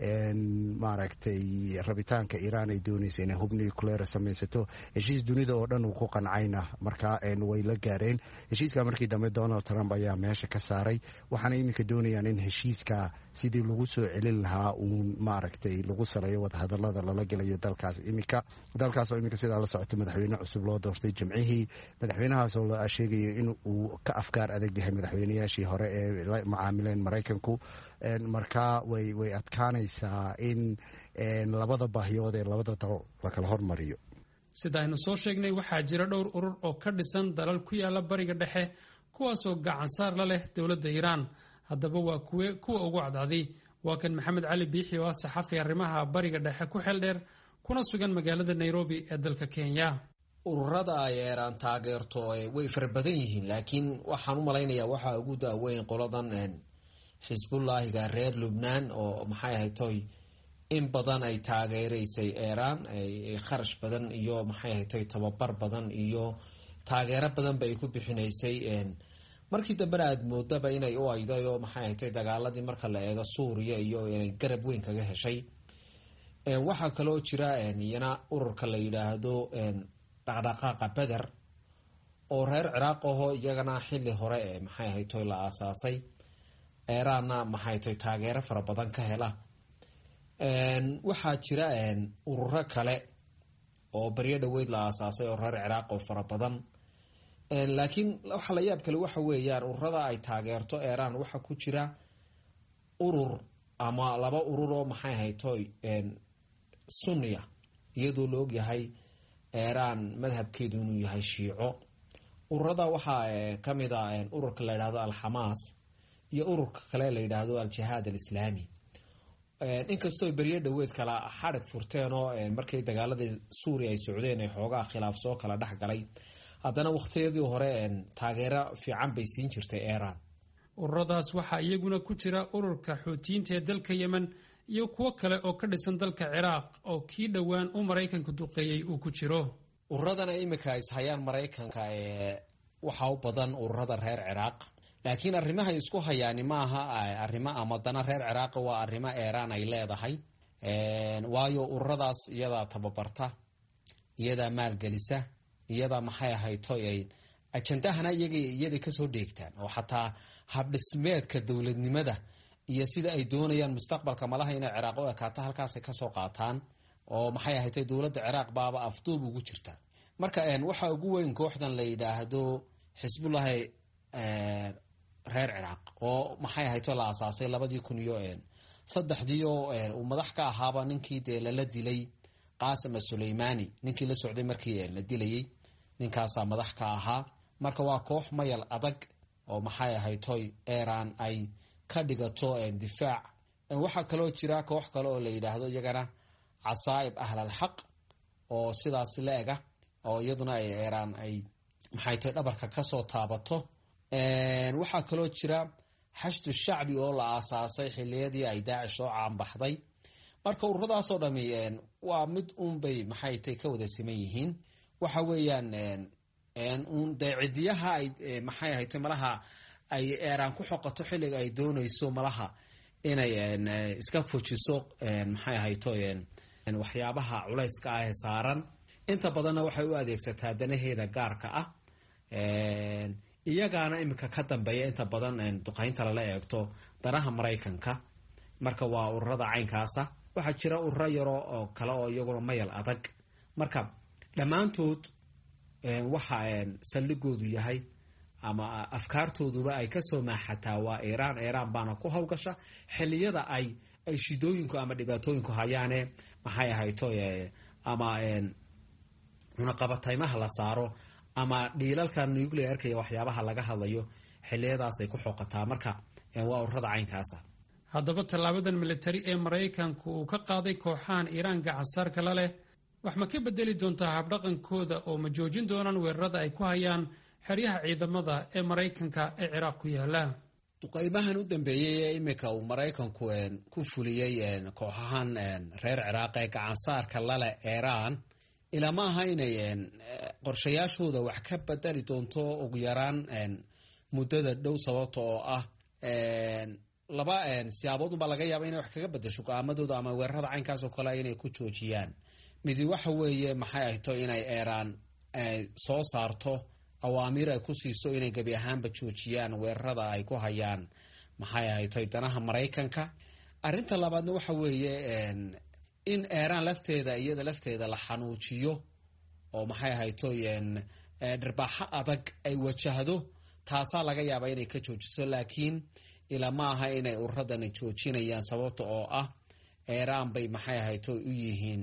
maaragtay rabitaanka Iiraan ay doonaysa inay hub nuclear samaysato. heshiis dunida oo dhan uu ku qancayna markaa way la gaareen. heshiiska markii dambe Donald Trump ayaa meesha ka saaray, waxaana imika doonayaan in heshiiska sidii lagu soo celin lahaa uun maaragtay lagu saleeyo wadahadallada lala gelayo dalkaas imika dalkaasoo imika sidaa la socoto madaxweyne cusub loo doortay jimcihii. madaxweynahaasoo la sheegayo in uu ka afkaar adag yahay madaxweynayaashii hore ee la macaamileen Maraykanku. markaa way way adkaanaysaa in labada baahiyood ee labada dal la kala hormariyo. sida aynu soo sheegnay waxaa jira dhowr urur oo ka dhisan dalal ku yaala bariga dhexe kuwaasoo gacan saar la leh dowladda Iiraan. haddaba waa kuwe kuwa ugu cadcaaday. waa kan Maxamed Cali Biixi oo ah saxafi arrimaha bariga dhexe ku xeel dheer kuna sugan magaalada Nairobi ee dalka Kenya. ururada ay Iiraan taageerto way fara badan yihiin, laakiin waxaan u malaynayaa waxa ugu daaweyn qoladan Xisbullaahiga reer Lubnaan oo maxay ahayd toy in badan ay taageeraysay Iiraan, ay kharash badan iyo maxay ahayd toy tababar badan iyo taageero badan bay ku bixinaysay. markii dambena aad moodaba inay u aydayo maxay ahayd dagaaladii marka la eego Suuriya iyo inay garab weyn kaga heshay. waxaa kaloo jira iyana ururka la yiraahdo dhaqdhaqaaqa Badr oo reer Ciraaq ah iyagana xilli hore ee maxay ahayd toy la aasaasay. Iiraanna maxay tahay taageero fara badan ka hela. waxaa jira ururo kale oo bariya dhaweyd la aasaasay oo reer Ciraaq oo fara badan. laakiin waxa la yaab kale waxa weeyaan ururada ay taageerto Iiraan waxa ku jira urur ama laba urur oo maxay ahayd toy sunniya, iyadoo la og yahay Iiraan madhabkeedu inuu yahay Shiico. ururada waxaa ka mid ah ururka la yiraahdo Al-Hamas iyo ururka kale la yiraahdo Al-Jihaad Al-Islaami. inkastoo bariya dhaweyd kala xadhig furteen oo markay dagaaladii Suuriya ay socdeen ay xoogaa khilaaf soo kala dhex galay, haddana waqtiyadii hore taageero fiican bay siin jirtay Iiraan. ururadaas waxaa iyaguna ku jira ururka Xuutiyiinta ee dalka Yemen iyo kuwo kale oo ka dhisan dalka Ciraaq oo kii dhowaan u Maraykanku duqeeyay uu ku jiro. ururadana imika is hayaan Maraykanka ee waxa u badan ururada reer Ciraaq, laakiin arrimaha isku hayaan ma aha arrimo ama dana reer Ciraaq, waa arrimo Iiraan ay leedahay. waayo ururadaas iyadaa tababarta, iyadaa maalgelisa, iyadaa maxay ahayto ajendahana iyaday kasoo dheegtaan oo xataa habdhismeedka dowladnimada iyo sida ay doonayaan mustaqbalka malaha inay ciraaq u ekaato halkaasay kasoo qaataan oo maxay ahaytay dowladda ciraaq baaba afduub ugu jirta. marka waxaa ugu weyn kooxdan la yidhaahdo xisbullahi reer ciraaq oo maxay ahayto la asaasay labadii kun iyo saddexdii oo uu madax ka ahaaba ninkii dee lala dilay qaasim suleymaani, ninkii la socday markii la dilayay ninkaasaa madax ka ahaa. marka waa koox mayal adag oo maxay ahaytoy Iran ay ka dhigato difaac. waxaa kaloo jira koox kale oo la yidhaahdo iyagana casaa'ib ahlal xaq oo sidaas leega oo iyaduna ay Iran ay maxay tahay dhabarka kasoo taabato. waxaa kaloo jira xashdu shacbi oo la aasaasay xiliyadii ay daacish soo caanbaxday. marka ururadaasoo dhami waa mid uunbay maxay tahay ka wada siman yihiin. waxa weeyaan un daicidiyaha ay maxay ahaytay malaha ay Iran ku xoqato xilliga ay doonayso malaha inay iska fujiso maxay ahayto waxyaabaha culayska ah ee saaran. inta badanna waxay u adeegsataa danaheeda gaarka ah, iyagaana iminka ka dambeeya inta badan duqaynta lala eegto danaha Maraykanka. marka waa ururada caynkaasa. waxaa jira ururo yaro oo kale oo iyaguna mayal adag. marka dhammaantood waxa saldhigoodu yahay ama afkaartooduba ay kasoo maaxataa waa Iran. Iran baana ku hawgasha xiliyada ay ay shidooyinku ama dhibaatooyinku hayaane maxay ahayto ama cunaqabataymaha la saaro ama dhiilalka nuclearka iyo waxyaabaha laga hadlayo xiliyadaas ay ku xoqataa. marka waa ururada caynkaasa. haddaba tallaabadan militari ee Maraykanku uu ka qaaday kooxahan Iran gacansaarka la leh wax ma ka bedeli doontaa habdhaqankooda oo ma joojin doonaan weerarada ay ku hayaan xeryaha ciidamada ee Maraykanka ee Ciraaq ku yaala? duqaymahan u dambeeyay ee imika uu Maraykanku ku fuliyay kooxahan reer Ciraaq ee gacansaarka la leh Iran ila ma aha inay qorshayaashooda wax ka bedeli doonto ugu yaraan muddada dhow, sababta oo ah laba siyaabood baa laga yaabaa inay wax kaga bedesho go'aamadooda ama weerarada caynkaas oo kale inay ku joojiyaan. midi waxa weeye maxay ahayto inay Iran soo saarto awaamiir ay ku siiso inay gabi ahaanba joojiyaan weerarada ay ku hayaan maxay ahayto danaha Maraykanka. arrinta labaadna waxa weeye in Iran lafteeda iyada lafteeda la xanuujiyo oo maxay ahayto dhirbaaxa adag ay wajahdo. taasaa laga yaabaa inay ka joojiso, laakiin ila ma aha inay ururadani joojinayaan, sababta oo ah Iran bay maxay ahayto u yihiin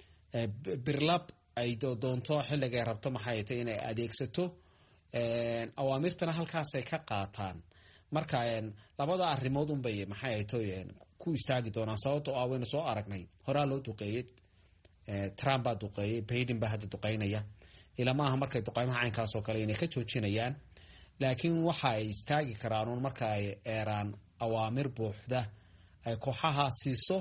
birlab ay doonto xilligay rabto maxay ahayto inay adeegsato. awaamirtana halkaasay ka qaataan. marka labada arrimood unbay maxay ahayto ku istaagi doonaan, sababta oo ah wayna soo aragnay horaa loo duqeeyey, Trump baa duqeeyey, Biden baa hadda duqeynaya. ila ma aha markay duqeymaha caynkaas oo kale inay ka joojinayaan, laakiin waxa ay istaagi karaan un marka ay Iran awaamir buuxda ay kooxaha siiso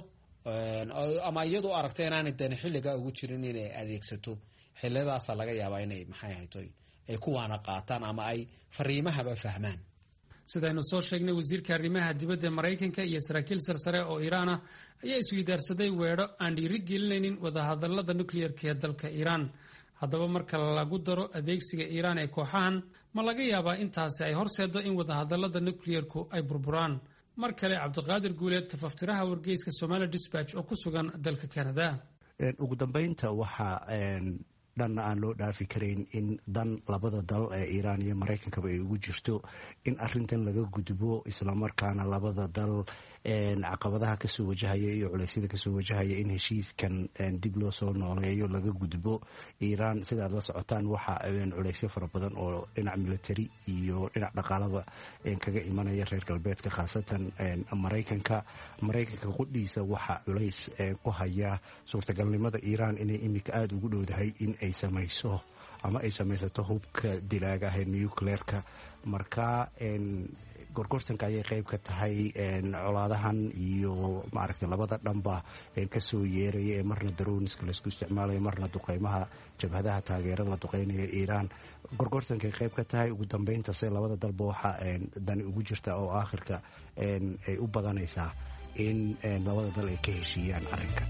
ama iyadoo aragtay inaanay dan xilliga ugu jirin inay adeegsato. xiladaas laga yaabaa inay maxay ahayto ay kuwaana qaataan ama ay fariimahaba fahmaan. sidaynu soo sheegnay, wasiirka arrimaha dibadda Maraykanka iyo saraakiil sarsare oo Iran ah ayaa isweydaarsaday weedho aan dhiirigelinaynin wadahadalada nukliyeerka ee dalka Iran. haddaba marka lagu daro adeegsiga Iran ee kooxahan, ma laga yaabaa intaasi ay horseedo in wadahadalada nukliyeerku ay burburaan? mar kale Cabdiqaadir Guuleed, tafaftiraha wargeyska Somali Dispatch oo ku sugan dalka Canada. ugu dambeynta waxaa dhanna aan loo dhaafi karayn in dan labada dal ee Iran iyo Maraykankaba ay ugu jirto in arrintan laga gudbo, islamarkaana labada dal caqabadaha kasoo wajahaya iyo culeysyada kasoo wajahaya in heshiiskan dib loo soo nooleeyo laga gudbo. Iran sidaad la socotaan waxa culeysyo fara badan oo dhinac military iyo dhinac dhaqaalaba kaga imanaya reer galbeedka, khaasatan Maraykanka. Maraykanka qudhiisa waxa culeys ku haya suurtagalnimada Iran inay imika aada ugu dhowdahay in ay samayso ama ay samaysato hubka dilaaga ah ee nuclearka. marka gorgortanka ayay qayb ka tahay colaadahan iyo maaragtay labada dhanba kasoo yeeraya ee marna daroniska laisku isticmaalayo, marna duqeymaha jabhadaha taageera la duqeynaya Iran. gorgortankay qayb ka tahay. ugu dambeynta se labada dalba waxa dani ugu jirta oo aakhirka ay u badanaysaa in labada dal ay ka heshiiyaan arrinkan.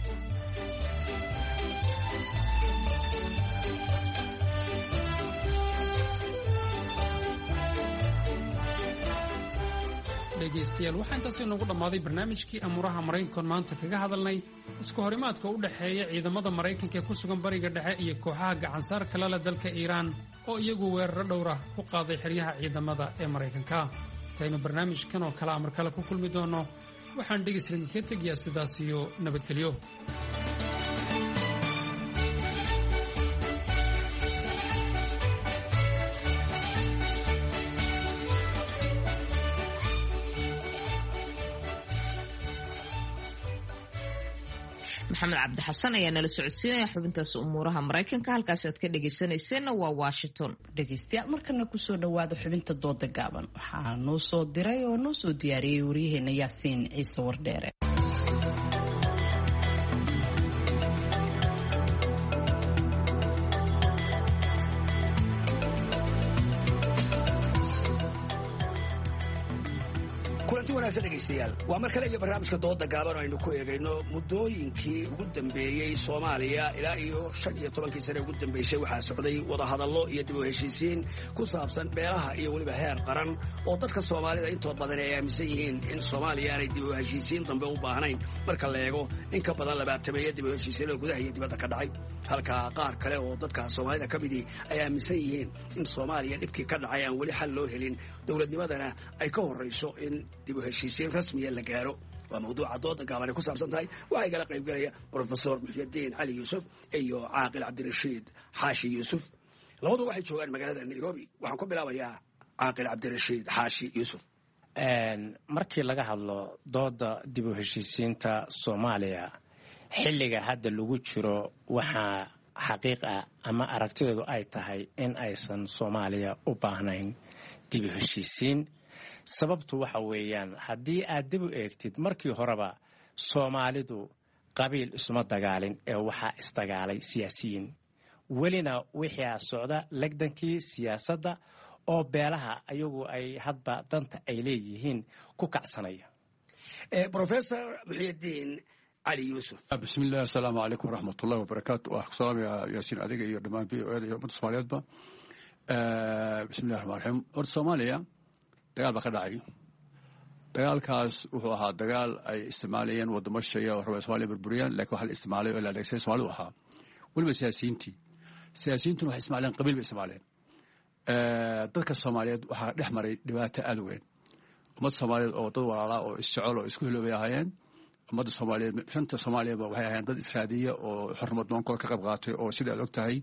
dhegaystayaal waxaa intaasi noogu dhammaaday barnaamijkii amuuraha maraykankoon maanta kaga hadalnay isku horimaadka u dhexeeya ciidamada maraykanka ee ku sugan bariga dhexe iyo kooxaha gacansaar kala leh dalka iiraan oo iyagu weeraro dhowra ku qaaday xeryaha ciidamada ee maraykanka. intaynu barnaamijkan oo kale amar kale ku kulmi doonno waxaan dhegaystayaal idinkaga tegayaa sidaas iyo nabadgelyo. maxamed cabdi xasan ayaa nala socodsiinaya xubintaas umuuraha maraykanka. halkaas aad ka dhegaysanayseena waa Washington. dhegaystayaal markana kusoo dhawaada xubinta dooda gaaban waxaa noo soo diray oo noo soo diyaariyey waryaheena yaasiin ciise wardheere. kulanti wanaagsan dhegaystayaal waa mar kale iyo barnaamijka dooda gaaban aynu ku eegayno muddooyinkii ugu dambeeyey Soomaaliya ilaa iyo shan iyo tobankii sane ugu dambeysay waxaa socday wadahadallo iyo dib u heshiisiin ku saabsan beelaha iyo weliba heer qaran oo dadka Soomaalida intood badan ay aaminsan yihiin in Soomaaliya aanay dib u heshiisiin dambe u baahnayn marka la eego in ka badan labaatameeyo dib u heshiisiin oo gudaha iyo dibadda ka dhacay halka qaar kale oo dadka Soomaalida ka midii ay aaminsan yihiin in Soomaaliya dhibkii ka dhacay aan weli xal loo helin dowladnimadana ay ka horeyso in dib u heshiisiin rasmiya la gaaro. waa mawduuca dooda gaaban ay ku saabsan tahay waxaa igala qayb galaya Professor Muxyidiin Cali Yuusuf iyo Caaqil Cabdirashiid Xaashi Yuusuf. labadu waxay joogaan magaalada Nairobi. waxaan ku bilaabayaa Caaqil Cabdirashiid Xaashi Yuusuf. markii laga hadlo dooda dib u heshiisiinta Soomaaliya xilliga hadda lagu jiro waxaa xaqiiq ah ama aragtideedu ay tahay in aysan Soomaaliya u baahnayn dib u heshiisiin. sababtu waxa weeyaan haddii aad dib u eegtid markii horeba Soomaalidu qabiil isuma dagaalin ee waxaa isdagaalay siyaasiyiin. welina wixii socda lagdankii siyaasadda oo beelaha ayagu ay hadba danta ay leeyihiin ku kacsanaya. Professor Muxyidiin Cali Yuusuf. bismillaah assalaamu calaykum waraxmatullaahi wabarakaatu. waa salaam yaasiin adiga iyo dhammaan v o a iyo ummadda Soomaaliyeedba. bismillahi rahmaani rahiim. horta Soomaaliya dagaal baa ka dhacay. dagaalkaas wuxuu ahaa dagaal ay isticmaalayeen wadamo shaya oo raba Soomaaliya burburiyaan laakiin waxa la isticmaalay oo la adeegsaday Soomaalidu ahaa weliba siyaasiyiintii siyaasiyiintuna waxay isticmaaleen qabiil bay isticmaaleen. dadka Soomaaliyeed waxaa dhex maray dhibaato aad u weyn. ummadda Soomaaliyeed oo dad walaala oo isjecel oo isku hiloobay ahaayeen. ummadda Soomaaliyeed shanta Soomaaliyeedba waxay ahaayeen dad israadiya oo xornimad doonkooda ka qayb qaatay oo sida aad og tahay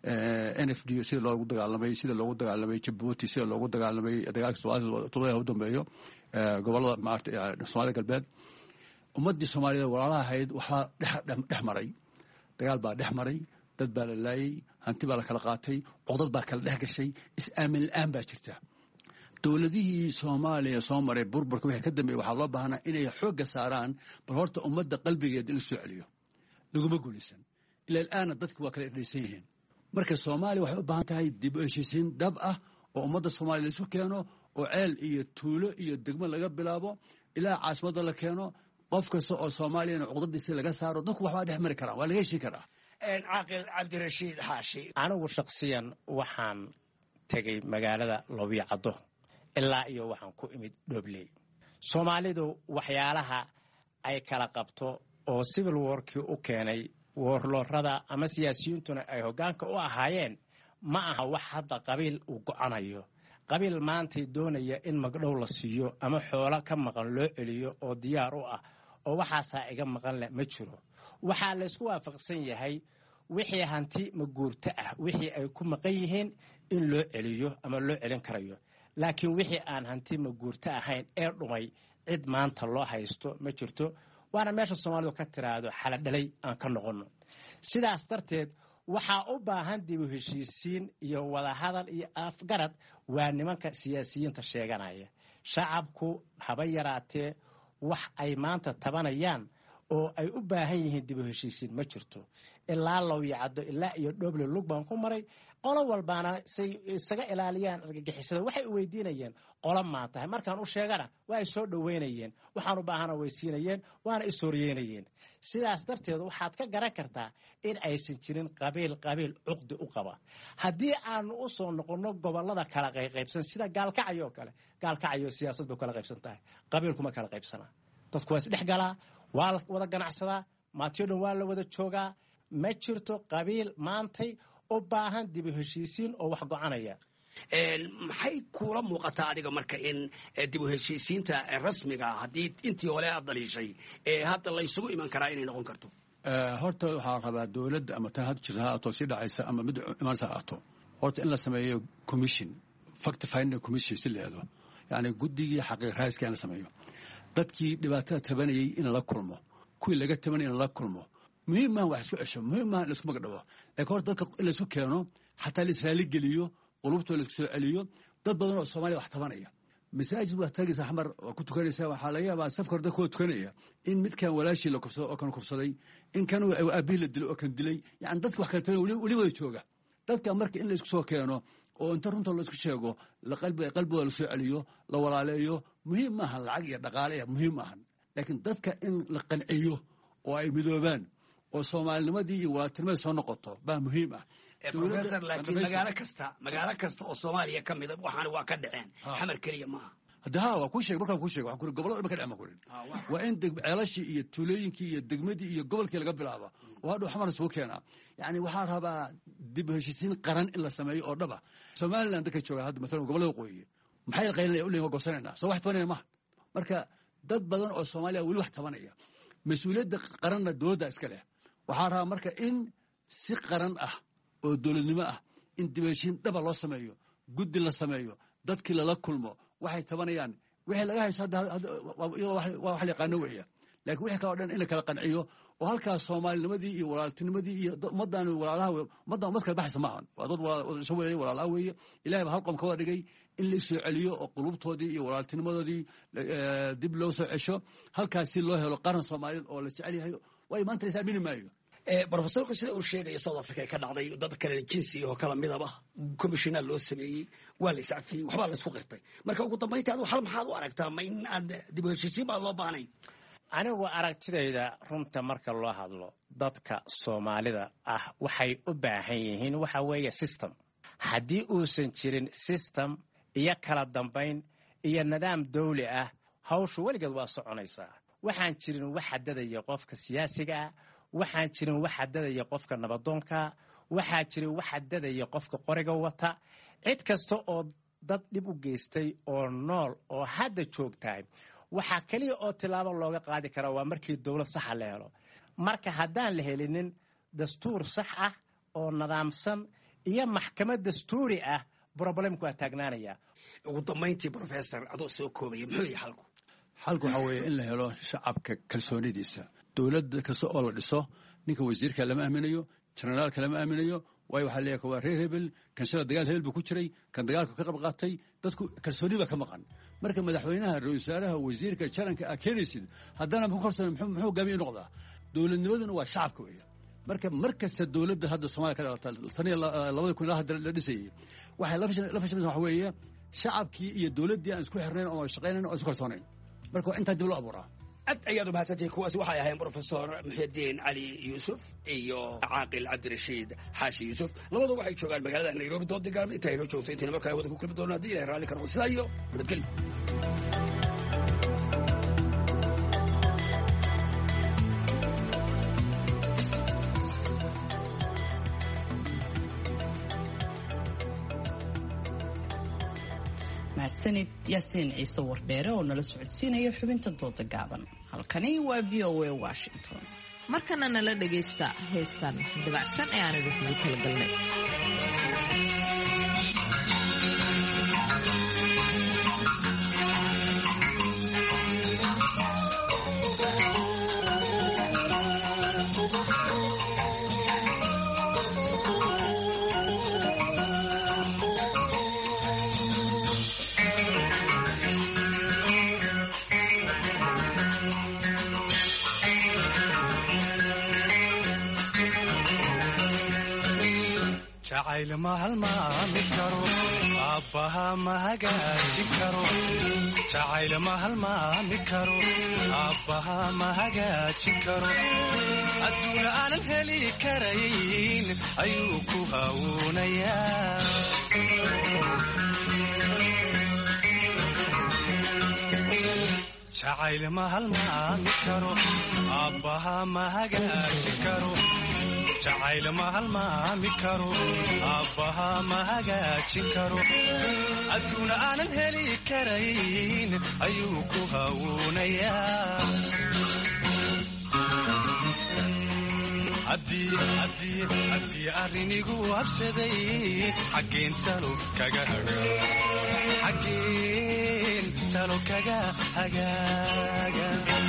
N F D sida loogu dagaalamay sida loogu dagaalamay Djibouti sida loogu dagaalamay dagaalka Soomaaliya u dambeeyo gobolada maartay Soomaaliya galbeed. ummaddii Soomaaliyeed walaalaha ahayd waxaa dhex maray dagaal baa dhex maray dad baa la laayay hanti baa la kala qaatay codad baa kala dhex gashay is-aamin la'aan baa jirta. dowladihii Soomaaliya soo maray burburka wixii ka dambeeyay waxaa loo baahnaa inay xoogga saaraan bal horta ummadda qalbigeeda in la soo celiyo laguma guulaysan ilaa al'aana dadku waa kala dhaysan yihiin. marka Soomaaliya waxay u baahan tahay dib u heshiisiin dhab ah oo ummadda Soomaaliya la isu keeno oo ceel iyo tuulo iyo degmo laga bilaabo ilaa caasimadda la keeno qof kasta oo Soomaaliyana cuqdadiisa laga saaro dadku waxbaa dhex mari karaa waa laga heshiin karaa. Caaqil Cabdirashiid Xaashi. anigu shakhsiyan waxaan tegay magaalada Loobiyacado ilaa iyo waxaan ku imid Dhobley. Soomaalidu waxyaalaha ay kala qabto oo civil war-kii u keenay warlorada ama siyaasiyiintuna ay hoggaanka u ahaayeen ma aha wax hadda qabiil uu go'anayo. qabiil maantay doonaya in magdhow la siiyo ama xoolo ka maqan loo celiyo oo diyaar u ah oo waxaasaa iga maqan leh ma jiro. waxaa la isku waafaqsan yahay wixii hanti maguurto ah wixii ay ku maqan yihiin in loo celiyo ama loo celin karayo. laakiin wixii aan hanti maguurto ahayn ee dhumay cid maanta loo haysto ma jirto. waana meesha Soomaalidu ka tiraado xaladhalay aan ka noqono. sidaas darteed waxaa u baahan dib u heshiisiin iyo wada hadal iyo afgarad waa nimanka siyaasiyiinta sheeganaya. shacabku haba yaraatee wax ay maanta tabanayaan oo ay u baahan yihiin dib u heshiisiin ma jirto. ilaa Loobiyacado ilaa iyo Dhoble lug baan ku maray qolo walbaana say isaga ilaaliyaan argagixisada waxay u weydiinayeen qolo maa tahay markaan u sheegana waa ay soo dhoweynayeen waxaan u baahana way siinayeen waana isooryeynayeen sidaas darteed waxaad ka garan kartaa in aysan jirin qabiil qabiil cuqdi u qaba haddii aanu u soo noqonno gobolada kala qayqaybsan sida gaalkacyo oo kale gaalkacyo siyaasad bay kala qaybsan tahay qabiilkuma kala qaybsana dadku waa isdhex galaa waa la wada ganacsadaa maatiyo dhan waa la wada joogaa ma jirto qabiil maantay u baahan dib u heshiisiin oo wax gocanaya maxay kuula muuqataa adiga marka in dib u heshiisiinta rasmiga haddii intii hore aad daliishay hadda laysugu iman karaa inay noqon karto horta waxaa rabaa dowladda ama tan had jirta ha ato sii dhacaysa ama mid imaansa ha ato horta in la sameeyo commission fact finding commission si leedo yani guddigii xaqiiq raaiska in la sameeyo dadkii dhibaatada tabanayay in la kulmo kuwii laga tabanayay in la kulmo muhiim maaha wax isku cesho muhiim maaha in la isku magdhabo laakiin horta dadka in la isku keeno xataa la israali geliyo qulubtooda la isku soo celiyo dad badan oo Soomaaliya wax tabanaya masaajid waa tagaysa xamar waa ku tukanaysa waxaa laga yaabaa safkar dadka oo tukanaya in midkan walaashii la kufsado oo kan kufsaday in kan uu aabihi la dilo oo kan dilay yani dadka wax kala tabanaya weli wada jooga dadka marka in la isku soo keeno oo inta runta la isku sheego la qalbi qalbigooda la soo celiyo la walaaleeyo muhiim maaha lacag iyo dhaqaale iyo muhiim maaha laakiin dadka in la qanciyo oo ay midoobaan oo Soomaalinimadii iyo walaatinimadii soo noqoto baa muhiim ah professor laakiin magaalo kasta magaalo kasta oo Soomaaliya ka mid ah waxaan waa ka dhaceen xamar kaliya ma aha hadda waa ku sheeg markaa ku sheeg waxa ku gobolada ka dhacma ku waa in deg ceelashii iyo tuulooyinkii iyo degmadii iyo gobolkii laga bilaabo oo hadhow xamar soo keena yani waxaa rabaa dib u heshiisiin qaran in la sameeyo oo dhaba Somaliland dadka jooga hadda mesela gobolada qoyiye maxay qaylinayaan u leeyahay go'sanayna soo wax tabanaya ma marka dad badan oo Soomaaliya wali wax tabanaya mas'uuliyadda qaranna dowladda iska leh waxaa rabaa marka in si qaran ah oo dowladnimo ah in dib u heshiin dhaba loo sameeyo guddi la sameeyo dadkii lala kulmo waxay tabanayaan wixii laga haysto waa wax la yaqaano weeya laakiin wixii kale oo dhan in la kala qanciyo oo halkaas Soomaalinimadii iyo walaaltinimadii iyo ummadan walaalaha ummadan ummad kala baxaysa maahan waa dad soo weeyay walaalaha weeye ilaahay baa hal qom ka wada dhigay in la soo celiyo oo qulubtoodii iyo walaaltinimadoodii dib loo soo cesho halkaas si loo helo qaran Soomaaliyeed oo la jecel yahay way maanta la saamini maayo professorku sida uu sheegay South Africa ka dhacday dad kale jinsi oo kala midaba commissioner loo sameeyay waa la iscafiyay waxba la isku qirtay marka ugu dambeyntii aad hal maxaad u aragtaa ma in aad dib u heshiisiin baa loo baahnay anigu aragtidayda runta marka loo hadlo dadka Soomaalida ah waxay u baahan yihiin waxa weeye system haddii uusan jirin system iyo kala dambeyn iyo nidaam dawli ah hawshu weligeed waa soconaysaa waxaan jirin wax xadadaya qofka siyaasiga ah waxaan jirin wax xadadaya qofka nabadoonka waxaa jirin wax xadadaya qofka qoriga wata cid kasta oo dad dhib u geystay oo nool oo hadda joogtahay waxaa kaliya oo tilaabo looga qaadi kara waa markii dawlad sax la helo marka haddaan la helinin dastuur sax ah oo nidaamsan iyo maxkamad dastuuri ah problemku waa taagnaanaya ugu dambeyntii professor adoo soo koobay muxuu yahay halku halku waxa weeye in la helo shacabka kalsoonidiisa dowladda kasta oo la dhiso ninka wasiirka lama aaminayo generaalka lama aaminayo way waxa leeyahay waa reer hebel kan shaqada dagaal hebel buu ku jiray kan dagaalku ka qayb qaatay dadku kalsooni ba ka maqan marka madaxweynaha ra'iisul wasaaraha wasiirka jaranka akeenaysid haddana ku korsan muxuu gaabiyay noqdaa dowladnimaduna waa shacabka weeye marka markasta dowladda hadda Soomaaliya ka dhalata tan labada kun hadda la dhisay waxay la fashay waxa weeye shacabkii iyo dowladdii aan isku xirnayn oo shaqeynayno oo isku kalsoonayn marka inta dib loo abuuraa aad ayaad u mahadsantihiin kuwaasi waxay ahaayeen professor Muxyidiin Cali Yuusuf iyo Caaqil Cabdirashiid Xaashi Yuusuf labadu waxay joogaan magaalada Nairobi dood degaan intay noo joogtay intii markaa wada ku kulmi doonaa hadii ilaahay raali ka noqdo sidaa iyo nabadgelyo mahadsanid yaasiin ciise wardheere oo nala socodsiinaya xubinta dooda gaaban halkani waa v o a Washington markana nala dhagaysta heestan dabacsan ee aan idinku kala galnay jacayl ma halmaami karo aabbaha ma hagaajin karo jacayl ma halmaami karo aabbaha ma hagaajin karo adduun aanan heli karayn ayuu ku hawuunayaa jacayl ma halmaami karo aabbaha ma hagaajin karo jacayl ma halmaami karo aabbaha ma hagaajin karo adduun aanan heli karayn ayuu ku hawuunayaa haddii arrinigu habsaday xaggeen talo kaga xaggeen talo kaga hagaaga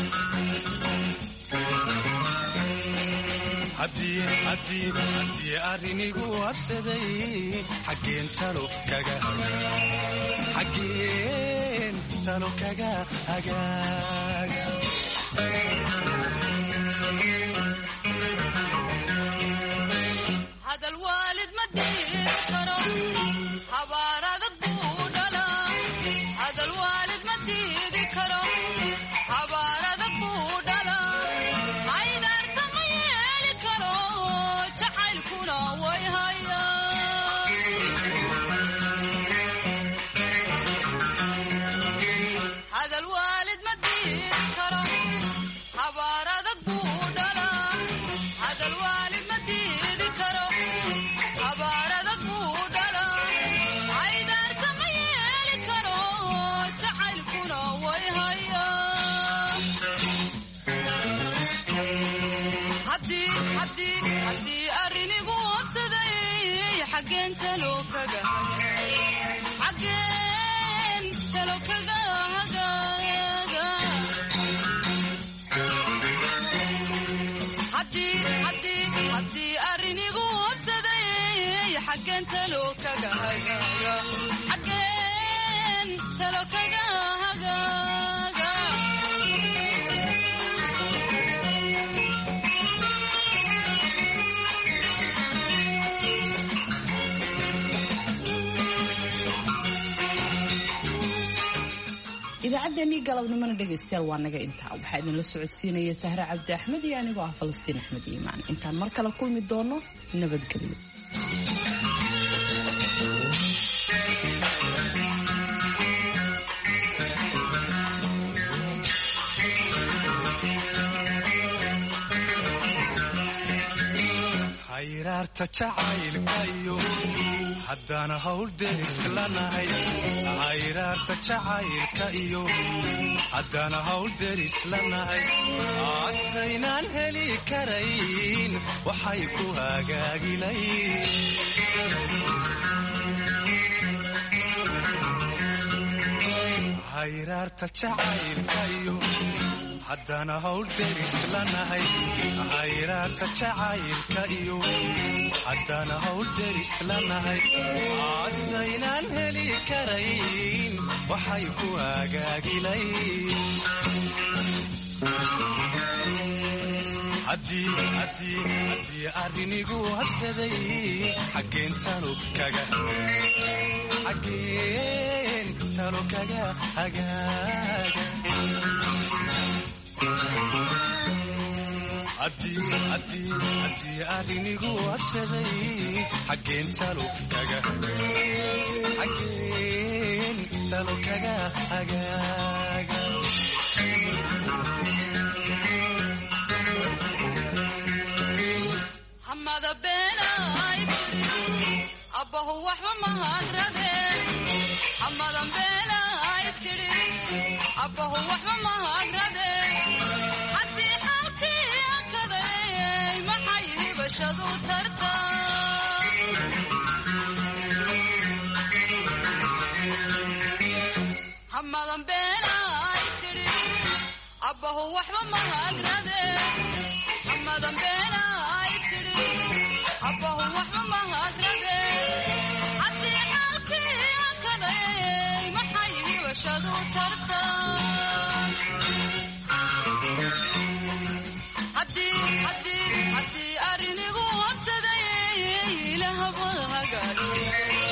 haddii arrinigu habsaday xaggeen talo kaga xaggeen talo kaga hagaaga hadal waalid ma dhihi karo habaar adag buu dhalaa hadal waalid ma diidi karo habaar adag buu dhalaa haydaarta ma yeeli karo jacaylkuna way hayaa hadal waalid ma diidi karo habaar adag buu dhalaa hadal waalid ma diidi karo habaar adag buu dhalaa haydaarta ma yeeli karo jacaylkuna way hayaa haddii arrinigu habsaday xaggeen talo kaga xaggeen talo kaga hagaaga haddii arrinigu habsaday xaggeen talo kaga hagaaga xaggeen talo kaga hagaaga idaacaddeenii galabnimona dhegaystayaal waa naga intaa waxaa idinla socodsiinaya sahre cabdi axmed iyo anigoo ah falastiin axmed iimaan intaan mar kale kulmi doono nabadgelyo hayraarta jacaylkayo haddana hawl deris lanahay hayraarta jacaylka iyo haddana hawl deris lanahay asaynaan heli karayn waxay ku hagaagilayn hayraarta jacaylka iyo haddana hawl deris lanahay hayraarta jacaylka iyo haddana hawl deris lanahay asaynaan heli karayn waxay ku hagaagilayn haddii arrinigu habsaday xaggeen talo kaga xaggeen talo kaga hagaaga haddii arrinigu habsaday xaggeen talo kaga xaggeen talo kaga hagaaga hamada beenayd abbahu waxba mahadradeen hamadan beenayd tidhi abbahu waxba mahadradeen haddii xaalkii akaday maxay hibashadu tartaa hamadan beenayd tidhi abbahu waxba mahadradeen hamadan beenayd tidhi abbahu waxba mahadradeen haddii xaalkii akaday maxay hibashadu tartaa haddii arrinigu habsaday ilahaba hagaajiye